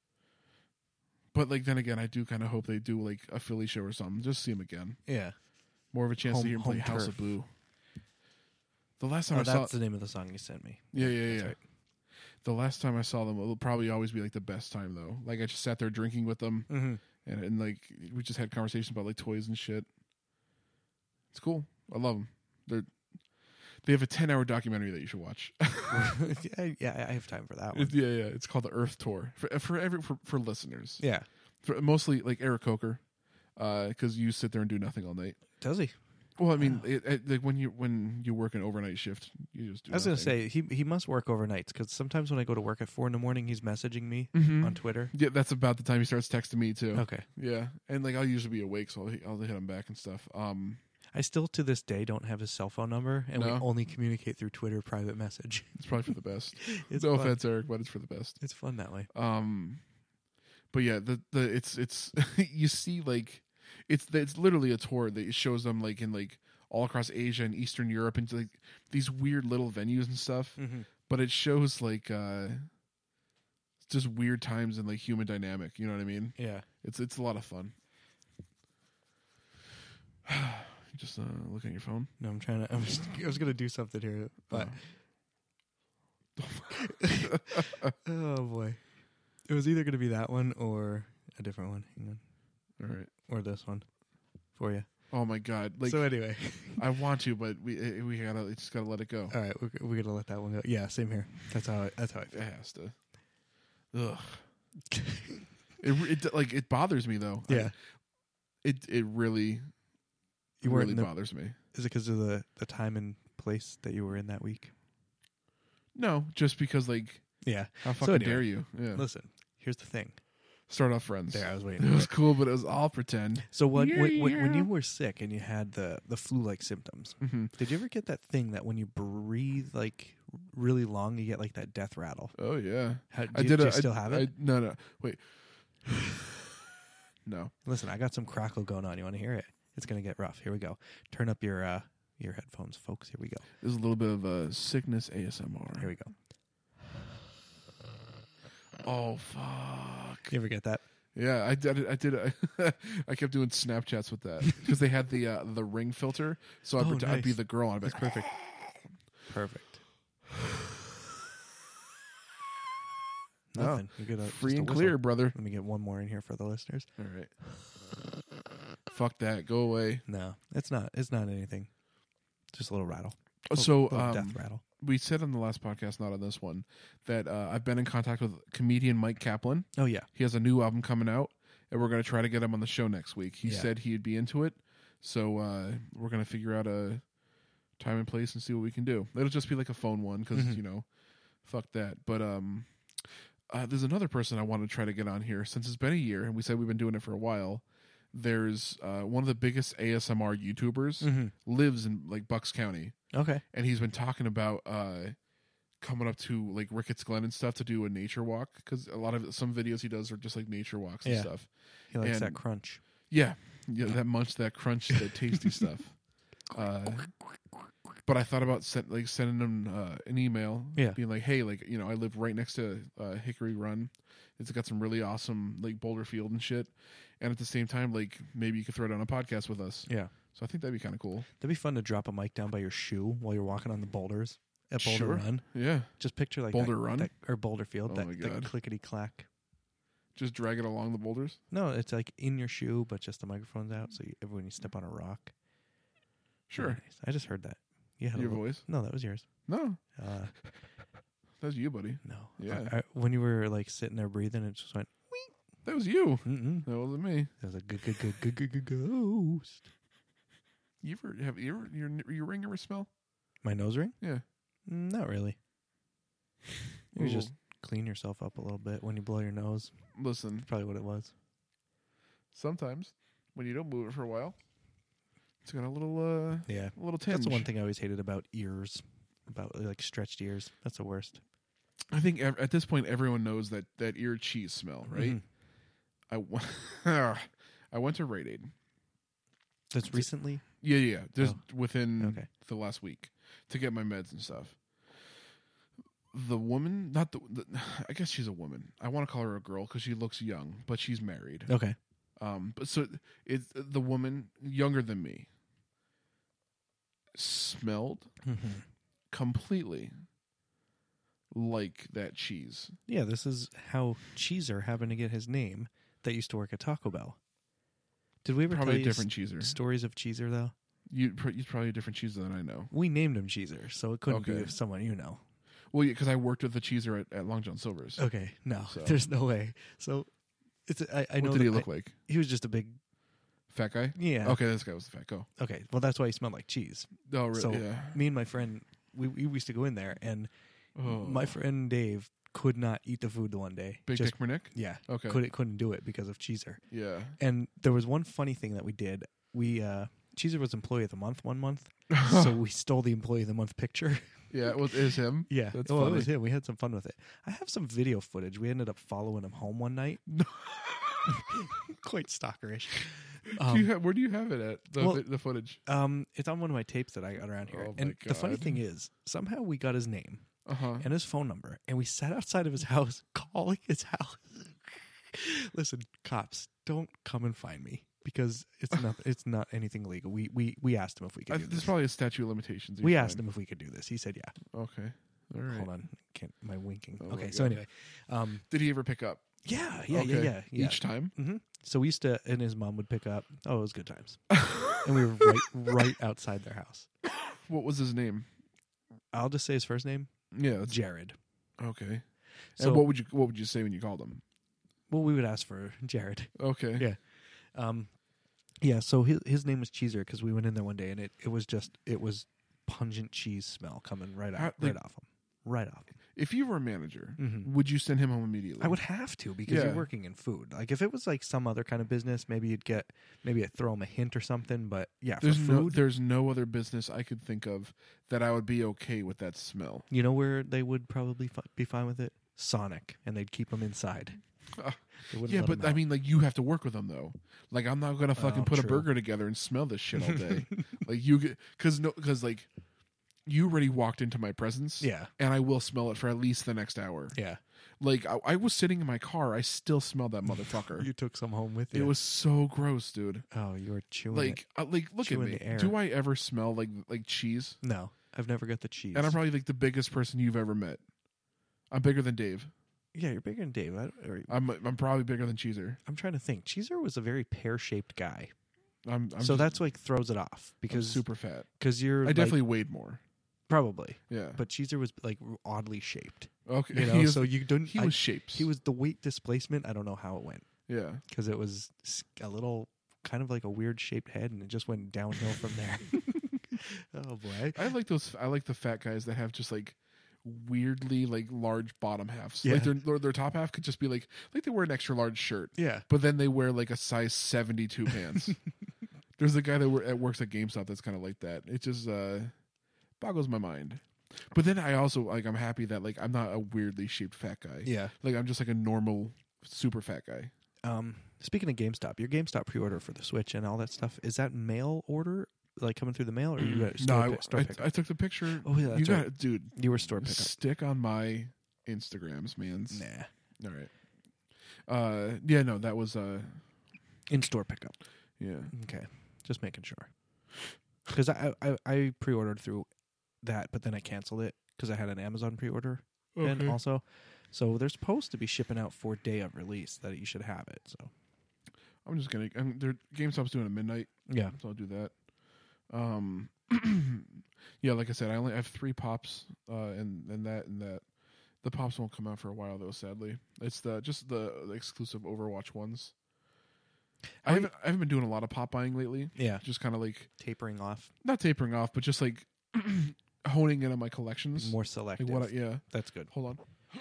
[SPEAKER 2] But like then again, I do kind of hope they do like a Philly show or something. Just see them again.
[SPEAKER 1] Yeah,
[SPEAKER 2] more of a chance to hear them play House of Blue. The last time I saw
[SPEAKER 1] that's the name of the song you sent me.
[SPEAKER 2] Yeah.
[SPEAKER 1] Right.
[SPEAKER 2] The last time I saw them, it'll probably always be like the best time though. Like I just sat there drinking with them, and like we just had conversations about like toys and shit. It's cool. I love them. They have a 10-hour documentary that you should watch.
[SPEAKER 1] Yeah, I have time for that one.
[SPEAKER 2] Yeah. It's called the Earth Tour for listeners.
[SPEAKER 1] Yeah,
[SPEAKER 2] mostly like Eric Coker, because you sit there and do nothing all night.
[SPEAKER 1] Does he?
[SPEAKER 2] Well, I mean, like when you work an overnight shift, you just do.
[SPEAKER 1] I was going to say he must work overnights because sometimes when I go to work at 4 a.m, he's messaging me on Twitter.
[SPEAKER 2] Yeah, that's about the time he starts texting me too.
[SPEAKER 1] Okay.
[SPEAKER 2] Yeah, and like I'll usually be awake, so I'll hit him back and stuff.
[SPEAKER 1] I still to this day don't have his cell phone number, and we only communicate through Twitter private message.
[SPEAKER 2] It's probably for the best.
[SPEAKER 1] No
[SPEAKER 2] offense, Eric, but it's for the best.
[SPEAKER 1] It's fun that way.
[SPEAKER 2] But yeah, it's you see like it's literally a tour that shows them like in like all across Asia and Eastern Europe into like these weird little venues and stuff. But it shows like just weird times and like human dynamic. You know what I mean?
[SPEAKER 1] Yeah,
[SPEAKER 2] it's a lot of fun. Just look at your phone.
[SPEAKER 1] No, I was gonna do something here, but oh boy, it was either gonna be that one or a different one. Hang on,
[SPEAKER 2] all right,
[SPEAKER 1] or this one for you.
[SPEAKER 2] Oh my god! Like,
[SPEAKER 1] so anyway,
[SPEAKER 2] I want to, but we just gotta let it go.
[SPEAKER 1] All right, we're gonna let that one go. Yeah, same here. That's how I feel.
[SPEAKER 2] It has to. Ugh. it bothers me though.
[SPEAKER 1] Yeah.
[SPEAKER 2] It really.
[SPEAKER 1] You
[SPEAKER 2] really bothers me.
[SPEAKER 1] Is it because of the time and place that you were in that week?
[SPEAKER 2] No, just because like
[SPEAKER 1] yeah.
[SPEAKER 2] How fucking dare you? Yeah.
[SPEAKER 1] Listen, here's the thing.
[SPEAKER 2] Start off friends.
[SPEAKER 1] There, I was waiting.
[SPEAKER 2] It was cool, but it was all pretend.
[SPEAKER 1] So when you were sick and you had the flu-like symptoms,
[SPEAKER 2] Mm-hmm.
[SPEAKER 1] did you ever get that thing that when you breathe like really long, you get like that death rattle?
[SPEAKER 2] Oh yeah,
[SPEAKER 1] Do you still have it?
[SPEAKER 2] No, wait. No.
[SPEAKER 1] Listen, I got some crackle going on. You want to hear it? It's gonna get rough. Here we go. Turn up your headphones, folks. Here we go.
[SPEAKER 2] There's a little bit of sickness ASMR.
[SPEAKER 1] Here we go.
[SPEAKER 2] Oh fuck!
[SPEAKER 1] You ever get that?
[SPEAKER 2] Yeah, I did. I kept doing Snapchats with that because they had the ring filter. So I'd be the girl. And I'd be like,
[SPEAKER 1] perfect. Perfect. Nothing. You're good.
[SPEAKER 2] Free and clear, brother.
[SPEAKER 1] Let me get one more in here for the listeners.
[SPEAKER 2] All right. Fuck that. Go away.
[SPEAKER 1] No, it's not. It's not anything. Just a little rattle.
[SPEAKER 2] So
[SPEAKER 1] little death rattle.
[SPEAKER 2] We said on the last podcast, not on this one, that I've been in contact with comedian Mike Kaplan.
[SPEAKER 1] Oh yeah.
[SPEAKER 2] He has a new album coming out, and we're going to try to get him on the show next week. He said he'd be into it, so we're going to figure out a time and place and see what we can do. It'll just be like a phone one because fuck that. But there's another person I want to try to get on here since it's been a year, and we said we've been doing it for a while. There's one of the biggest ASMR YouTubers lives in like Bucks County.
[SPEAKER 1] Okay.
[SPEAKER 2] And he's been talking about coming up to like Ricketts Glen and stuff to do a nature walk because some videos he does are just like nature walks and stuff.
[SPEAKER 1] He likes that crunch.
[SPEAKER 2] Yeah, that munch, that crunch, that tasty stuff. But I thought about sending him an email, being like, "Hey, like I live right next to Hickory Run. It's got some really awesome like boulder field and shit. And at the same time, like maybe you could throw it on a podcast with us.
[SPEAKER 1] Yeah.
[SPEAKER 2] So I think that'd be kind of cool.
[SPEAKER 1] That'd be fun to drop a mic down by your shoe while you're walking on the boulders at Boulder Run.
[SPEAKER 2] Yeah.
[SPEAKER 1] Just picture like
[SPEAKER 2] Boulder Run
[SPEAKER 1] or Boulder Field.
[SPEAKER 2] Oh my God.
[SPEAKER 1] That clickety clack.
[SPEAKER 2] Just drag it along the boulders.
[SPEAKER 1] No, it's like in your shoe, but just the microphone's out. So when you step on a rock.
[SPEAKER 2] Sure.
[SPEAKER 1] Nice. I just heard that. You had
[SPEAKER 2] your voice?
[SPEAKER 1] No, that was yours.
[SPEAKER 2] No. That was you, buddy.
[SPEAKER 1] No.
[SPEAKER 2] Yeah.
[SPEAKER 1] When you were like sitting there breathing, it just went. Wee.
[SPEAKER 2] That was you.
[SPEAKER 1] Mm-mm.
[SPEAKER 2] That wasn't me.
[SPEAKER 1] That was a good ghost.
[SPEAKER 2] You your ring ever smell?
[SPEAKER 1] My nose ring?
[SPEAKER 2] Yeah.
[SPEAKER 1] Not really. You just clean yourself up a little bit when you blow your nose.
[SPEAKER 2] Listen.
[SPEAKER 1] That's probably what it was.
[SPEAKER 2] Sometimes when you don't move it for a while, it's got a little a little tinge.
[SPEAKER 1] That's the one thing I always hated about ears, about like stretched ears. That's the worst.
[SPEAKER 2] I think at this point everyone knows that ear cheese smell, right?
[SPEAKER 1] Mm-hmm.
[SPEAKER 2] I went to Rite Aid.
[SPEAKER 1] That's recently?
[SPEAKER 2] Yeah. Just within the last week to get my meds and stuff. The woman, not the I guess she's a woman. I want to call her a girl because she looks young, but she's married.
[SPEAKER 1] Okay.
[SPEAKER 2] But so it's the woman younger than me smelled completely like that cheese.
[SPEAKER 1] Yeah, this is how Cheezer happened to get his name. That used to work at Taco Bell. Did we ever
[SPEAKER 2] probably
[SPEAKER 1] tell
[SPEAKER 2] a different Cheezer
[SPEAKER 1] stories of Cheezer though?
[SPEAKER 2] You're probably a different Cheezer than I know.
[SPEAKER 1] We named him Cheezer, so it couldn't be someone you know.
[SPEAKER 2] Well, yeah, because I worked with the Cheezer at Long John Silver's.
[SPEAKER 1] Okay, no, there's no way. So it's I know.
[SPEAKER 2] What did he look like?
[SPEAKER 1] He was just a big
[SPEAKER 2] fat guy.
[SPEAKER 1] Yeah.
[SPEAKER 2] Okay, this guy was the fat guy.
[SPEAKER 1] Okay, well that's why he smelled like cheese.
[SPEAKER 2] Oh, really?
[SPEAKER 1] So
[SPEAKER 2] yeah.
[SPEAKER 1] Me and my friend, we used to go in there, and my friend Dave could not eat the food the one day.
[SPEAKER 2] Big Dick Mernick?
[SPEAKER 1] Yeah.
[SPEAKER 2] Okay.
[SPEAKER 1] Couldn't do it because of Cheezer.
[SPEAKER 2] Yeah.
[SPEAKER 1] And there was one funny thing that we did. Cheezer was Employee of the Month one month, so we stole the Employee of the Month picture.
[SPEAKER 2] Yeah, it was him.
[SPEAKER 1] Yeah,
[SPEAKER 2] that's
[SPEAKER 1] funny. It was him. We had some fun with it. I have some video footage. We ended up following him home one night. Quite stalkerish.
[SPEAKER 2] Where do you have it at? The footage?
[SPEAKER 1] It's on one of my tapes that I got around here.
[SPEAKER 2] Oh
[SPEAKER 1] and
[SPEAKER 2] my God.
[SPEAKER 1] The funny thing is, somehow we got his name and his phone number, and we sat outside of his house calling his house. Listen, cops, don't come and find me. Because it's not anything legal. We asked him if we could do this.
[SPEAKER 2] There's probably a statute of limitations.
[SPEAKER 1] We asked him if we could do this. He said yeah.
[SPEAKER 2] Okay. All right.
[SPEAKER 1] Hold on. My winking.
[SPEAKER 2] Oh
[SPEAKER 1] okay, so anyway.
[SPEAKER 2] Did he ever pick up?
[SPEAKER 1] Yeah.
[SPEAKER 2] Each time?
[SPEAKER 1] Mm-hmm. So we used to, and his mom would pick up. Oh, it was good times. And we were right outside their house.
[SPEAKER 2] What was his name?
[SPEAKER 1] I'll just say his first name.
[SPEAKER 2] Yeah.
[SPEAKER 1] Jared.
[SPEAKER 2] Okay.
[SPEAKER 1] So,
[SPEAKER 2] and what would you say when you called him?
[SPEAKER 1] Well, we would ask for Jared.
[SPEAKER 2] Okay.
[SPEAKER 1] Yeah. So his name was Cheezer because we went in there one day and it was pungent cheese smell coming right off him.
[SPEAKER 2] If you were a manager,
[SPEAKER 1] Mm-hmm.
[SPEAKER 2] would you send him home immediately?
[SPEAKER 1] I would have to because
[SPEAKER 2] Yeah.
[SPEAKER 1] you're working in food. Like if it was like some other kind of business, maybe I'd throw him a hint or something. But yeah,
[SPEAKER 2] There's
[SPEAKER 1] for food,
[SPEAKER 2] there's no other business I could think of that I would be okay with that smell.
[SPEAKER 1] you know where they would probably be fine with it? Sonic, and they'd keep him inside. They wouldn't
[SPEAKER 2] Yeah,
[SPEAKER 1] let
[SPEAKER 2] but
[SPEAKER 1] him
[SPEAKER 2] I
[SPEAKER 1] out.
[SPEAKER 2] mean, like, you have to work with them though. Like, I'm not gonna fucking put a
[SPEAKER 1] true.
[SPEAKER 2] burger together and smell this shit all day. Like, you get because like you already walked into my presence,
[SPEAKER 1] Yeah.
[SPEAKER 2] and I will smell it for at least the next hour.
[SPEAKER 1] Yeah.
[SPEAKER 2] Like, I was sitting in my car, I still smelled that motherfucker.
[SPEAKER 1] You took some home with you.
[SPEAKER 2] It was so gross, dude.
[SPEAKER 1] Oh, you were chewing
[SPEAKER 2] Like,
[SPEAKER 1] it.
[SPEAKER 2] look at
[SPEAKER 1] Chewing
[SPEAKER 2] me.
[SPEAKER 1] the air.
[SPEAKER 2] Do I ever smell like cheese?
[SPEAKER 1] No, I've never got the cheese.
[SPEAKER 2] And I'm probably like the biggest person you've ever met. I'm bigger than Dave.
[SPEAKER 1] Yeah, you're bigger than Dave.
[SPEAKER 2] I'm probably bigger than Cheezer.
[SPEAKER 1] I'm trying to think. Cheezer was a very pear-shaped guy,
[SPEAKER 2] I'm
[SPEAKER 1] so
[SPEAKER 2] just-
[SPEAKER 1] that's like throws it off
[SPEAKER 2] I'm
[SPEAKER 1] because
[SPEAKER 2] super fat.
[SPEAKER 1] you're
[SPEAKER 2] I
[SPEAKER 1] like,
[SPEAKER 2] definitely weighed more.
[SPEAKER 1] probably,
[SPEAKER 2] Yeah.
[SPEAKER 1] but Cheezer was like oddly shaped.
[SPEAKER 2] Okay.
[SPEAKER 1] You know,
[SPEAKER 2] He is-
[SPEAKER 1] so you don't.
[SPEAKER 2] he was shapes.
[SPEAKER 1] He was the weight displacement. I don't know how it went
[SPEAKER 2] Yeah.
[SPEAKER 1] because it was a little kind of like a weird shaped head, and it just went downhill from there. Oh boy.
[SPEAKER 2] I like those. I like the fat guys that have just like weirdly like large bottom halves.
[SPEAKER 1] Yeah.
[SPEAKER 2] Like their top half could just be like they wear an extra large shirt,
[SPEAKER 1] Yeah.
[SPEAKER 2] but then they wear like a size 72 pants. There's a guy that works at GameStop that's kind of like that. It just boggles my mind. But then I also like I'm happy that like I'm not a weirdly shaped fat guy.
[SPEAKER 1] Yeah.
[SPEAKER 2] Like I'm just like a normal super fat guy.
[SPEAKER 1] Speaking of GameStop, your GameStop pre-order for the Switch and all that stuff, is that mail order, like coming through the mail, or you got store pickup?
[SPEAKER 2] I took the picture.
[SPEAKER 1] Oh, yeah,
[SPEAKER 2] you
[SPEAKER 1] that's
[SPEAKER 2] got
[SPEAKER 1] right.
[SPEAKER 2] it, dude.
[SPEAKER 1] You were store pickup.
[SPEAKER 2] Stick on my Instagrams, man's.
[SPEAKER 1] Nah.
[SPEAKER 2] All right. Yeah, no, that was
[SPEAKER 1] In store pickup.
[SPEAKER 2] yeah.
[SPEAKER 1] Okay. Just making sure. Because I pre-ordered through that, but then I canceled it because I had an Amazon pre-order and also. So they're supposed to be shipping out for day of release that you should have it. So
[SPEAKER 2] I'm just gonna. GameStop's doing it at midnight,
[SPEAKER 1] yeah.
[SPEAKER 2] so I'll do that. Yeah, like I said, I only have 3 pops, and that. The pops won't come out for a while though. Sadly, it's just the exclusive Overwatch ones. I haven't been doing a lot of pop buying lately.
[SPEAKER 1] Yeah.
[SPEAKER 2] Just kind of like
[SPEAKER 1] Tapering off.
[SPEAKER 2] not tapering off, but just like honing in on my collections.
[SPEAKER 1] More selective.
[SPEAKER 2] Like yeah.
[SPEAKER 1] That's good.
[SPEAKER 2] Hold on.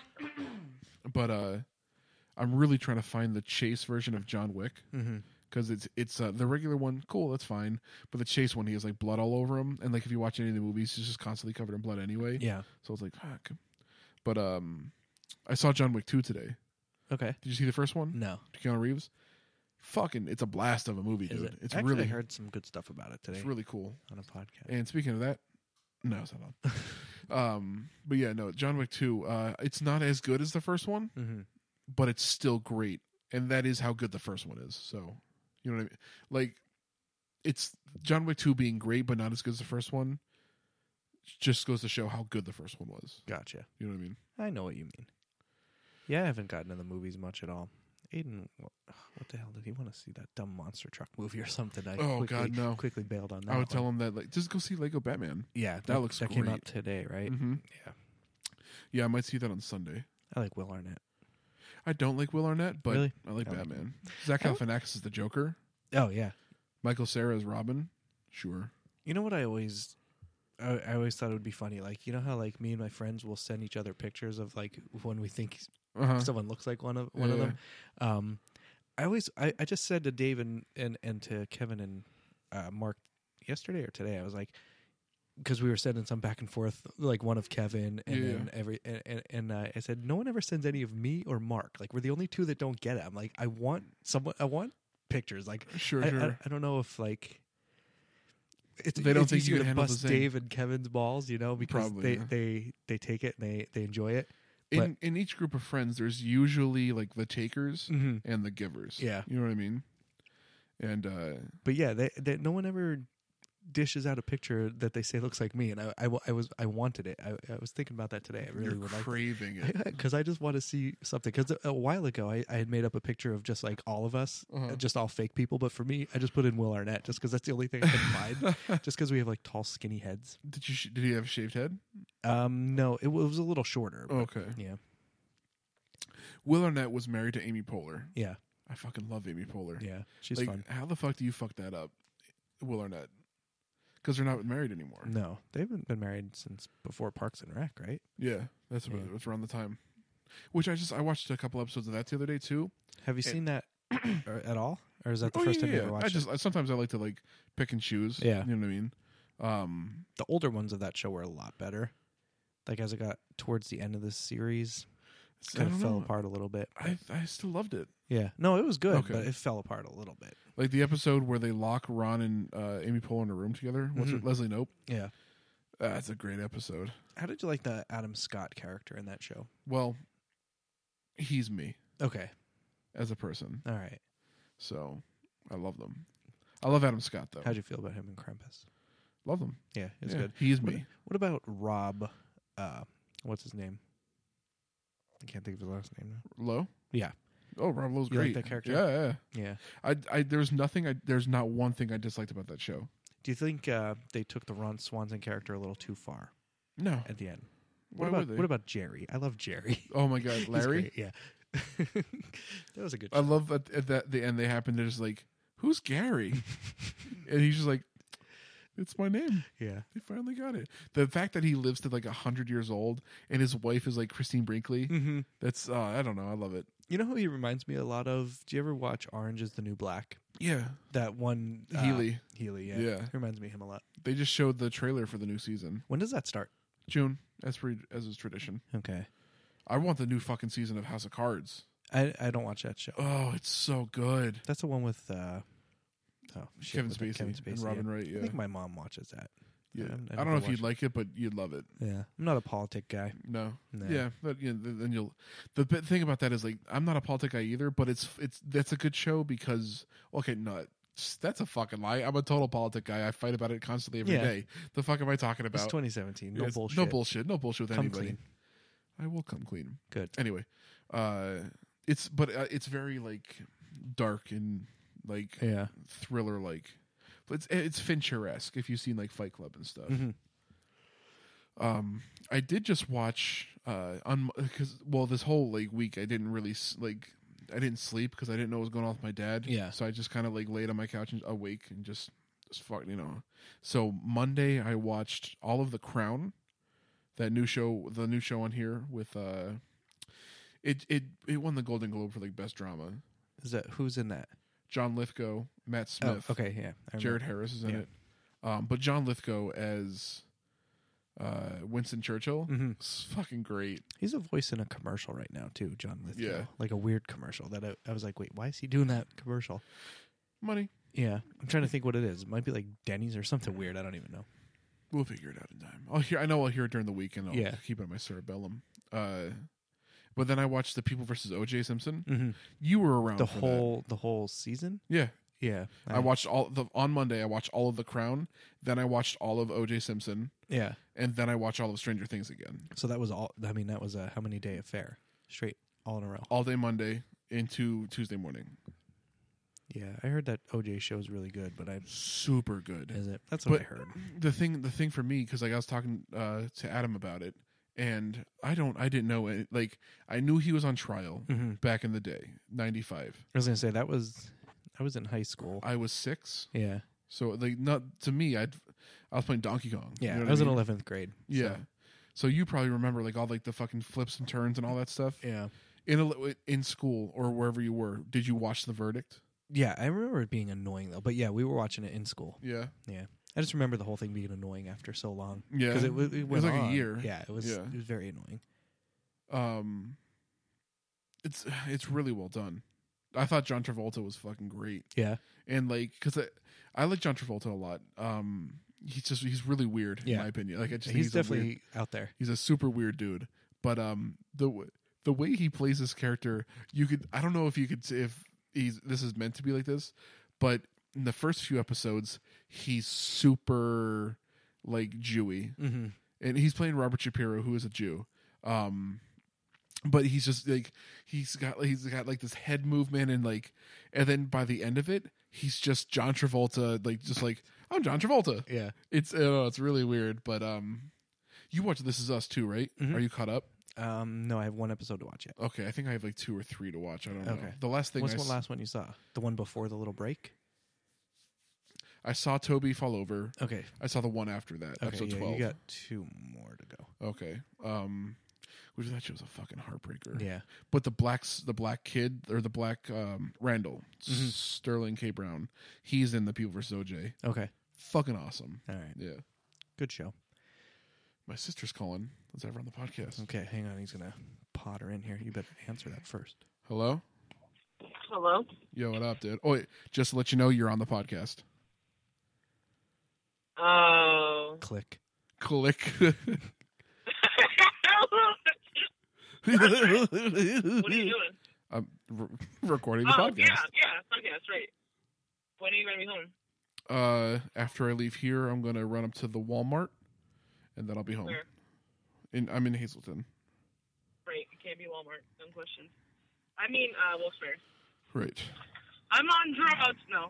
[SPEAKER 2] But I'm really trying to find the chase version of John Wick
[SPEAKER 1] Mm-hmm.
[SPEAKER 2] because it's the regular one. Cool, that's fine. But the chase one, he has like blood all over him, and like if you watch any of the movies, he's just constantly covered in blood anyway.
[SPEAKER 1] Yeah.
[SPEAKER 2] So it's like fuck. But I saw John Wick 2 today.
[SPEAKER 1] Okay.
[SPEAKER 2] Did you see the first one?
[SPEAKER 1] No.
[SPEAKER 2] Keanu Reeves. Fucking, it's a blast of a movie,
[SPEAKER 1] Is
[SPEAKER 2] dude.
[SPEAKER 1] it?
[SPEAKER 2] It's
[SPEAKER 1] Actually,
[SPEAKER 2] really
[SPEAKER 1] I heard some good stuff about it today
[SPEAKER 2] it's really cool.
[SPEAKER 1] on a podcast.
[SPEAKER 2] And speaking of that, no, it's not on. But yeah, no, John Wick 2. It's not as good as the first one,
[SPEAKER 1] Mm-hmm.
[SPEAKER 2] but it's still great, and that is how good the first one is. So, you know what I mean? Like, it's John Wick 2 being great, but not as good as the first one. Just goes to show how good the first one was.
[SPEAKER 1] Gotcha.
[SPEAKER 2] You know what I mean?
[SPEAKER 1] I know what you mean. Yeah, I haven't gotten to the movies much at all. Aiden, what the hell did he want to see? That dumb monster truck movie or something?
[SPEAKER 2] God, no.
[SPEAKER 1] Quickly bailed on that.
[SPEAKER 2] I would tell him that like just go see Lego Batman.
[SPEAKER 1] Yeah,
[SPEAKER 2] that looks
[SPEAKER 1] that came out
[SPEAKER 2] great.
[SPEAKER 1] today, right?
[SPEAKER 2] Mm-hmm.
[SPEAKER 1] Yeah,
[SPEAKER 2] Yeah, I might see that on Sunday.
[SPEAKER 1] I like Will Arnett.
[SPEAKER 2] I don't like Will Arnett, but
[SPEAKER 1] Really?
[SPEAKER 2] I like
[SPEAKER 1] I like
[SPEAKER 2] Batman. Zach Galifianakis is the Joker.
[SPEAKER 1] Oh yeah.
[SPEAKER 2] Michael Cera is Robin. Sure.
[SPEAKER 1] You know what I always thought it would be funny. Like, you know how like me and my friends will send each other pictures of like when we think
[SPEAKER 2] Uh-huh.
[SPEAKER 1] someone looks like one of
[SPEAKER 2] Yeah.
[SPEAKER 1] them. I just said to Dave and to Kevin and Mark yesterday or today, I was like, because we were sending some back and forth, like one of Kevin and then I said, no one ever sends any of me or Mark. Like, we're the only two that don't get it. I'm like, I want pictures. Like,
[SPEAKER 2] Sure.
[SPEAKER 1] I don't know if like
[SPEAKER 2] They don't
[SPEAKER 1] it's
[SPEAKER 2] think you
[SPEAKER 1] easier
[SPEAKER 2] can
[SPEAKER 1] to
[SPEAKER 2] handle the
[SPEAKER 1] bust
[SPEAKER 2] same.
[SPEAKER 1] Dave and Kevin's balls, you know, because
[SPEAKER 2] Probably,
[SPEAKER 1] they take it and they enjoy it.
[SPEAKER 2] In each group of friends, there's usually like the takers
[SPEAKER 1] Mm-hmm.
[SPEAKER 2] and the givers.
[SPEAKER 1] Yeah.
[SPEAKER 2] You know what I mean? And
[SPEAKER 1] But yeah, they no one ever dishes out a picture that they say looks like me, and I wanted it. I was thinking about that today. I really
[SPEAKER 2] you're
[SPEAKER 1] would like
[SPEAKER 2] craving it.
[SPEAKER 1] because I just want to see something. Because a while ago, I had made up a picture of just like all of us,
[SPEAKER 2] Uh-huh.
[SPEAKER 1] just all fake people. But for me, I just put in Will Arnett just because that's the only thing I could find. Just because we have like tall, skinny heads.
[SPEAKER 2] Did he have a shaved head?
[SPEAKER 1] No, it was a little shorter. But
[SPEAKER 2] Okay.
[SPEAKER 1] yeah,
[SPEAKER 2] Will Arnett was married to Amy Poehler.
[SPEAKER 1] yeah,
[SPEAKER 2] I fucking love Amy Poehler.
[SPEAKER 1] yeah. She's
[SPEAKER 2] like,
[SPEAKER 1] fun.
[SPEAKER 2] how the fuck do you fuck that up, Will Arnett? because they're not married anymore.
[SPEAKER 1] No, they haven't been married since before Parks and Rec, right?
[SPEAKER 2] Yeah, that's about it. It's around the time. Which I watched a couple episodes of that the other day too.
[SPEAKER 1] Have you seen that at all, or is that the
[SPEAKER 2] Oh,
[SPEAKER 1] first
[SPEAKER 2] yeah,
[SPEAKER 1] time you ever watched it?
[SPEAKER 2] sometimes I like to like pick and choose.
[SPEAKER 1] Yeah.
[SPEAKER 2] You know what I mean?
[SPEAKER 1] The older ones of that show were a lot better. Like as it got towards the end of this series, it kind of fell apart a little bit.
[SPEAKER 2] I still loved it.
[SPEAKER 1] Yeah, no, it was good,
[SPEAKER 2] Okay.
[SPEAKER 1] but it fell apart a little bit.
[SPEAKER 2] Like the episode where they lock Ron and Amy Poehler in a room together. What's it? Leslie Knope.
[SPEAKER 1] Yeah.
[SPEAKER 2] That's a great episode.
[SPEAKER 1] How did you like the Adam Scott character in that show?
[SPEAKER 2] Well, he's me
[SPEAKER 1] Okay.
[SPEAKER 2] as a person,
[SPEAKER 1] All right.
[SPEAKER 2] so I love them. I love Adam Scott though.
[SPEAKER 1] How'd you feel about him in Krampus?
[SPEAKER 2] Love them.
[SPEAKER 1] Yeah, it's
[SPEAKER 2] Yeah,
[SPEAKER 1] good.
[SPEAKER 2] He's
[SPEAKER 1] What,
[SPEAKER 2] me.
[SPEAKER 1] what about Rob? What's his name? I can't think of his last name now.
[SPEAKER 2] Lowe.
[SPEAKER 1] Yeah.
[SPEAKER 2] Oh, Rob Lowe's
[SPEAKER 1] You like
[SPEAKER 2] great.
[SPEAKER 1] that character?
[SPEAKER 2] Yeah.
[SPEAKER 1] Yeah.
[SPEAKER 2] There's not one thing I disliked about that show.
[SPEAKER 1] Do you think they took the Ron Swanson character a little too far
[SPEAKER 2] No.
[SPEAKER 1] at the end?
[SPEAKER 2] Why
[SPEAKER 1] What
[SPEAKER 2] would they?
[SPEAKER 1] what about Jerry? I love Jerry.
[SPEAKER 2] Oh my God,
[SPEAKER 1] He's
[SPEAKER 2] Larry.
[SPEAKER 1] great, yeah. That was a good
[SPEAKER 2] I
[SPEAKER 1] show.
[SPEAKER 2] love that at the end they happen to just like, who's Gary? And he's just like, it's my name.
[SPEAKER 1] Yeah.
[SPEAKER 2] They finally got it. The fact that he lives to like 100 years old and his wife is like Christine Brinkley.
[SPEAKER 1] Mm-hmm.
[SPEAKER 2] That's I don't know. I love it.
[SPEAKER 1] You know who he reminds me a lot of? Do you ever watch Orange is the New Black?
[SPEAKER 2] Yeah.
[SPEAKER 1] That one.
[SPEAKER 2] Healy.
[SPEAKER 1] Healy, yeah.
[SPEAKER 2] Yeah.
[SPEAKER 1] He reminds me of him a lot.
[SPEAKER 2] They just showed the trailer for the new season.
[SPEAKER 1] When does that start?
[SPEAKER 2] June, as is tradition.
[SPEAKER 1] Okay.
[SPEAKER 2] I want the new fucking season of House of Cards.
[SPEAKER 1] I don't watch that show.
[SPEAKER 2] Oh, it's so good.
[SPEAKER 1] That's the one with
[SPEAKER 2] Kevin Spacey and Robin Wright.
[SPEAKER 1] I
[SPEAKER 2] Yeah.
[SPEAKER 1] think my mom watches that.
[SPEAKER 2] Yeah.
[SPEAKER 1] I
[SPEAKER 2] I don't know if you'd like it, but you'd love it.
[SPEAKER 1] Yeah. I'm not a politic guy.
[SPEAKER 2] No.
[SPEAKER 1] No.
[SPEAKER 2] Yeah, but then you'll. The thing about that is like I'm not a politic guy either, but that's a good show because that's a fucking lie. I'm a total politic guy. I fight about it constantly every day. The fuck am I talking about?
[SPEAKER 1] It's 2017. No
[SPEAKER 2] It's
[SPEAKER 1] bullshit.
[SPEAKER 2] No bullshit. No bullshit with
[SPEAKER 1] Come
[SPEAKER 2] anybody.
[SPEAKER 1] clean.
[SPEAKER 2] I will come clean.
[SPEAKER 1] Good.
[SPEAKER 2] Anyway, it's very like dark and like
[SPEAKER 1] Yeah.
[SPEAKER 2] thriller like. It's Fincher-esque if you've seen like Fight Club and stuff.
[SPEAKER 1] Mm-hmm.
[SPEAKER 2] I did just watch this whole like week I didn't really I didn't sleep because I didn't know what was going on with my dad.
[SPEAKER 1] Yeah.
[SPEAKER 2] So I just kind of like laid on my couch and awake and just fucking So Monday I watched all of The Crown, the new show on here with it won the Golden Globe for like best drama.
[SPEAKER 1] Who's in that?
[SPEAKER 2] John Lithgow, Matt Smith.
[SPEAKER 1] Oh, okay, yeah.
[SPEAKER 2] Jared Harris is in it. But John Lithgow as Winston Churchill is fucking great.
[SPEAKER 1] He's a voice in a commercial right now too, John Lithgow.
[SPEAKER 2] Yeah.
[SPEAKER 1] Like a weird commercial that I was like, wait, why is he doing that commercial?
[SPEAKER 2] Money.
[SPEAKER 1] Yeah. I'm trying to think what it is. It might be like Denny's or something weird. I don't even know.
[SPEAKER 2] We'll figure it out in time. I know I'll hear it during the week and I'll keep it on my cerebellum. But then I watched The People versus O.J. Simpson.
[SPEAKER 1] Mm-hmm.
[SPEAKER 2] You were around
[SPEAKER 1] the whole season?
[SPEAKER 2] Yeah.
[SPEAKER 1] Yeah.
[SPEAKER 2] I watched on Monday I watched all of The Crown, then I watched all of O.J. Simpson,
[SPEAKER 1] Yeah.
[SPEAKER 2] and then I watched all of Stranger Things again.
[SPEAKER 1] So that was all. I mean, that was a how many day affair? Straight, all in a row.
[SPEAKER 2] All day Monday into Tuesday morning.
[SPEAKER 1] Yeah, I heard that OJ show is really good, but
[SPEAKER 2] Super good.
[SPEAKER 1] is it? That's what I heard.
[SPEAKER 2] The thing for me, because like I was talking to Adam about it, and I didn't know it. Like I knew he was on trial back in the day, 95.
[SPEAKER 1] I was gonna say I was in high school.
[SPEAKER 2] I was 6.
[SPEAKER 1] Yeah,
[SPEAKER 2] So like not to me, I was playing Donkey Kong.
[SPEAKER 1] yeah.
[SPEAKER 2] You know
[SPEAKER 1] I was
[SPEAKER 2] what
[SPEAKER 1] in
[SPEAKER 2] mean?
[SPEAKER 1] 11th grade.
[SPEAKER 2] Yeah. So you probably remember like all like the fucking flips and turns and all that stuff.
[SPEAKER 1] Yeah.
[SPEAKER 2] In school or wherever you were, did you watch The Verdict?
[SPEAKER 1] Yeah, I remember it being annoying though. But yeah, we were watching it in school.
[SPEAKER 2] Yeah.
[SPEAKER 1] Yeah, I just remember the whole thing being annoying after so long.
[SPEAKER 2] Yeah.
[SPEAKER 1] because it
[SPEAKER 2] was
[SPEAKER 1] went
[SPEAKER 2] like
[SPEAKER 1] on.
[SPEAKER 2] a year.
[SPEAKER 1] Yeah, it was.
[SPEAKER 2] Yeah.
[SPEAKER 1] It was very annoying.
[SPEAKER 2] It's really well done. I thought John Travolta was fucking great.
[SPEAKER 1] Yeah,
[SPEAKER 2] And like, because I like John Travolta a lot. He's really weird in my opinion. Like I just think
[SPEAKER 1] he's definitely out there.
[SPEAKER 2] he's a super weird dude. But the way he plays this character, I don't know if you could say if this is meant to be like this, but in the first few episodes, he's super like Jewy, and he's playing Robert Shapiro, who is a Jew. But he's just like he's got like this head movement and then by the end of it, he's just John Travolta, like just like I'm John Travolta.
[SPEAKER 1] Yeah,
[SPEAKER 2] It's really weird, but you watch This Is Us too, right? Are you caught up?
[SPEAKER 1] no, I have one episode to watch yet.
[SPEAKER 2] Okay, I think I have like 2 or 3 to watch. I don't know.
[SPEAKER 1] Okay.
[SPEAKER 2] The last thing
[SPEAKER 1] What's the last one you saw? The one before the little break?
[SPEAKER 2] I saw Toby fall over.
[SPEAKER 1] Okay.
[SPEAKER 2] I saw the one after that,
[SPEAKER 1] Okay,
[SPEAKER 2] episode
[SPEAKER 1] yeah,
[SPEAKER 2] 12.
[SPEAKER 1] you got 2 more to go.
[SPEAKER 2] Okay. Which that shit was a fucking heartbreaker.
[SPEAKER 1] Yeah.
[SPEAKER 2] But the black kid, or the black Randall, Sterling K. Brown, he's in the People vs. OJ.
[SPEAKER 1] Okay.
[SPEAKER 2] Fucking awesome.
[SPEAKER 1] All right.
[SPEAKER 2] Yeah.
[SPEAKER 1] Good show.
[SPEAKER 2] My sister's calling. Let's have her on the podcast.
[SPEAKER 1] Okay, hang on. He's going to potter in here. You better answer that first.
[SPEAKER 2] Hello?
[SPEAKER 3] Hello?
[SPEAKER 2] Yo, what up, dude? Oh, wait, just to let you know, you're on the podcast.
[SPEAKER 3] Oh.
[SPEAKER 1] Click.
[SPEAKER 2] Click.
[SPEAKER 3] What are you doing?
[SPEAKER 2] I'm recording the podcast.
[SPEAKER 3] Yeah, podcast, right. When are you going to be home?
[SPEAKER 2] After I leave here, I'm going to run up to the Walmart, and then I'll be home.
[SPEAKER 3] Where?
[SPEAKER 2] I'm in Hazleton.
[SPEAKER 3] Right, it can't be Walmart. No question. I mean, Wilkes-Barre.
[SPEAKER 2] Right.
[SPEAKER 3] I'm on drugs. No.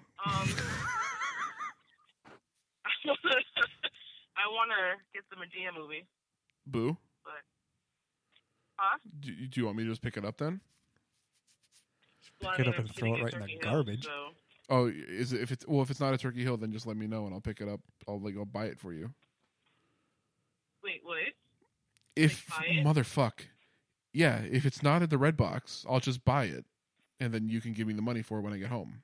[SPEAKER 3] I want to get the Medea movie.
[SPEAKER 2] Boo.
[SPEAKER 3] But, huh?
[SPEAKER 2] Do you want me to just pick it up then?
[SPEAKER 3] Well,
[SPEAKER 1] Pick it up
[SPEAKER 3] I'm
[SPEAKER 1] and throw it
[SPEAKER 3] sitting
[SPEAKER 1] right
[SPEAKER 3] at
[SPEAKER 1] in the
[SPEAKER 3] Turkey Hill,
[SPEAKER 1] garbage.
[SPEAKER 3] so.
[SPEAKER 2] Oh, is it? If it's not a Turkey Hill, then just let me know and I'll pick it up. I'll buy it for you.
[SPEAKER 3] Wait, what?
[SPEAKER 2] If
[SPEAKER 3] buy it?
[SPEAKER 2] motherfuck, yeah. If it's not at the Red Box, I'll just buy it, and then you can give me the money for it when I get home.